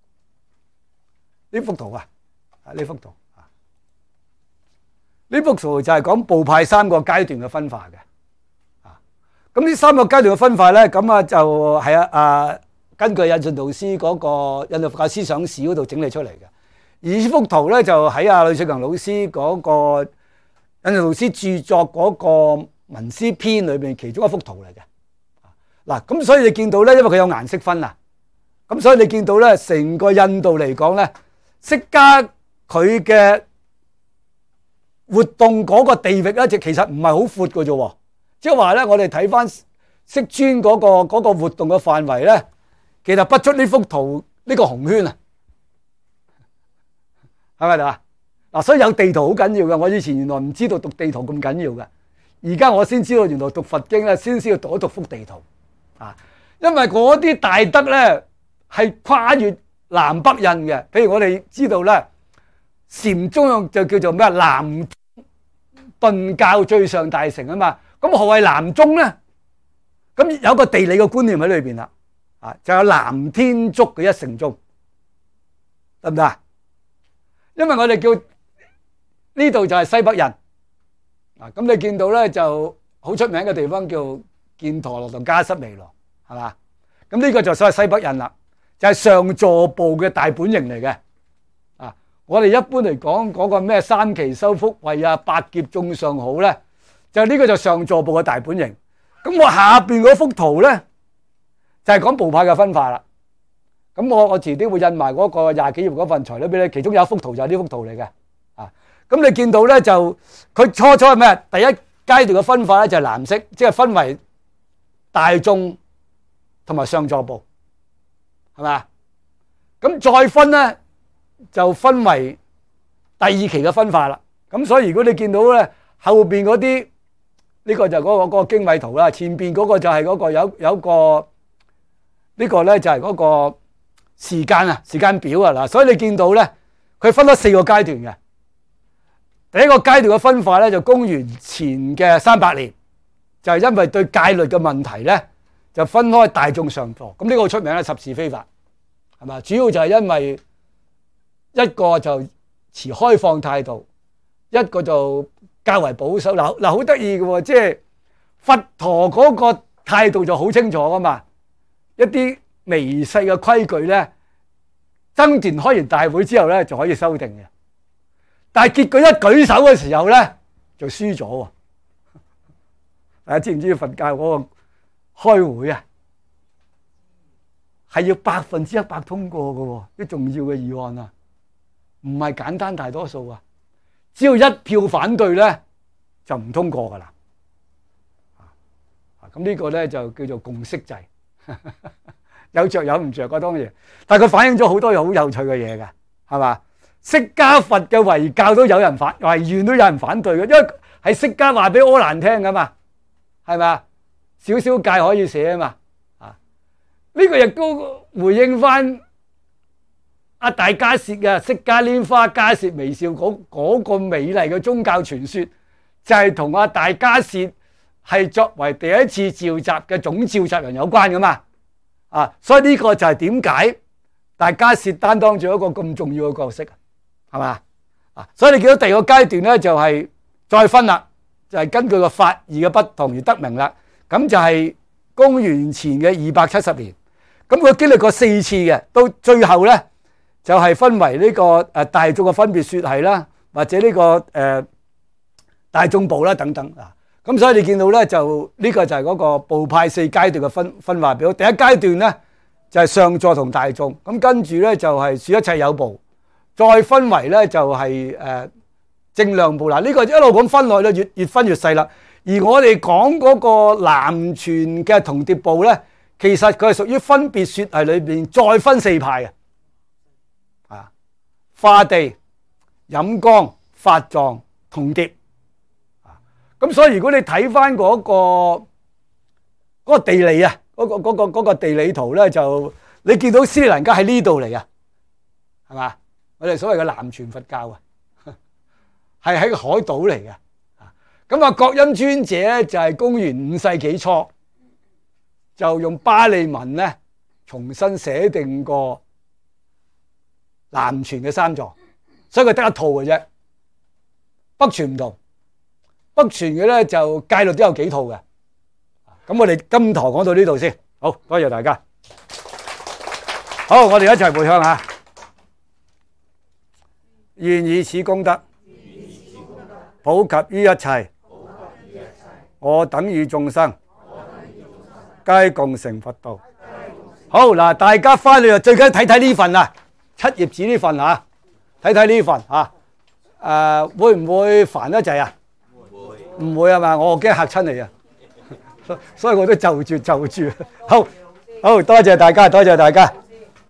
呢幅圖呢幅圖呢幅圖就係講部派3個階段嘅分化嘅。咁呢3個階段嘅分化咧，咁就係根據印順導師嗰個印度佛教思想史嗰度整理出嚟嘅。而呢幅圖咧就喺呂錫強老師嗰個印順導師著作嗰個文思篇裏邊其中一幅圖嚟嘅。嗱，咁所以你見到咧，因為佢有顏色分啊，咁所以你見到咧，成個印度嚟講咧。釋迦佢嘅活動嗰個地域咧，其實唔係好闊嘅啫。即係話咧，我哋睇翻釋尊嗰個活動嘅範圍咧，其實不出呢幅圖呢個紅圈啊，係咪啊？嗱，所以有地圖好緊要嘅。我以前原來唔知道讀地圖咁緊要嘅，而家我先知道原來讀佛經咧，先要讀一讀幅地圖啊。因為嗰啲大德咧係跨越南北印嘅，譬如我哋知道咧，禪宗就叫做咩？南頓教最上大乘啊嘛。咁何謂南宗咧？咁有個地理嘅觀念喺裏邊啦，就有南天竺嘅一乘宗，得唔得啊？因為我哋叫呢度就係西北印，咁你見到咧就好出名嘅地方叫犍陀羅同迦濕彌羅，係嘛？咁呢個就所謂西北印啦。就係上座部嘅大本營嚟嘅，我哋一般嚟講嗰個咩三期修福慧啊、百劫眾上好咧，就呢個就上座部嘅大本營。咁我下邊嗰幅圖咧，就係講部派嘅分化啦。 咁我遲啲會印埋嗰個20幾頁嗰份材料俾你，其中有一幅圖就係呢幅圖嚟嘅。咁你見到咧就佢初係咩？第一階段嘅分法咧就係藍色，即係分為大眾同埋上座部，係咪啊？咁再分咧就分為第二期嘅分法啦。咁所以如果你見到咧後邊嗰啲，呢個就嗰個經緯圖啦，前邊嗰個就係嗰個有個呢個咧就係嗰個時間表啊。嗱，所以你見到咧佢分咗4個階段嘅。第一個階段嘅分法咧就公元前嘅300年，就係因為對戒律嘅問題咧就分開大眾上座。咁呢個出名咧十事非法，係嘛？主要就係因為一個就持開放態度，一個就較為保守。嗱好得意嘅喎，即係佛陀嗰個態度就好清楚噶嘛。一啲微細嘅規矩咧，爭團開完大會之後咧就可以修訂嘅。但係結果一舉手嘅時候咧，就輸咗喎。大家知唔知佛教嗰個開會啊，係要100%通過嘅喎，啲重要嘅議案啊，唔係簡單大多數啊。只要一票反對咧，就唔通過㗎啦。咁呢個咧就叫做共識制，有着有唔着嘅當然，但係佢反映咗好多好有趣嘅嘢嘅，係嘛？釋迦佛嘅遺教都有人遺願都有人反對嘅，因為係釋迦話俾阿難聽噶嘛，係咪？少少戒可以寫啊嘛，呢個亦都回應翻阿大迦葉嘅釋迦拈花迦葉微笑嗰個美麗嘅宗教傳說，就係同阿大迦葉係作為第一次召集嘅總召集人有關噶嘛，所以呢個就係點解大迦葉擔當咗一個咁重要嘅角色。係嘛？所以你見到第二個階段咧，就係再分啦，就係根據個法義嘅不同而得名啦。咁就係公元前嘅270年。咁佢經歷過4次嘅，到最後咧就係分為呢個大眾嘅分別說係啦，或者呢個大眾部啦等等啊。咁所以你見到咧就呢個就係嗰個部派4階段嘅分化表。第一階段咧就係上座同大眾，咁跟住咧就係說一切有部。再分為咧就係正量部。嗱，呢個一路咁分落去，越分越細啦。而我哋講嗰個南傳嘅同碟部咧，其實佢係屬於分別說係裏邊再分4派嘅，化地、飲光、法藏、同碟。咁所以如果你睇翻嗰個地理啊，嗰個地理圖咧，就你見到斯里蘭卡喺呢度嚟啊，係嘛？我哋所謂嘅南傳佛教啊，係喺個海島嚟嘅。咁啊，覺音尊者咧就係公元5世紀初，就用巴利文咧重新寫定個南傳嘅3座，所以佢得一套嘅啫。北傳唔同，北傳嘅咧就戒律都有幾套嘅。咁我哋今堂講到呢度先，好多謝大家。好，我哋一齊回向下。願以此功德普及於一切，我等與眾生皆共成佛道。好嗱，大家翻嚟最緊睇睇呢份啊，7頁紙呢份啊，睇睇呢份啊，會唔會煩得滯啊？唔會係嘛？我驚嚇親你啊，所以我都就住。好，多謝大家，多謝大家。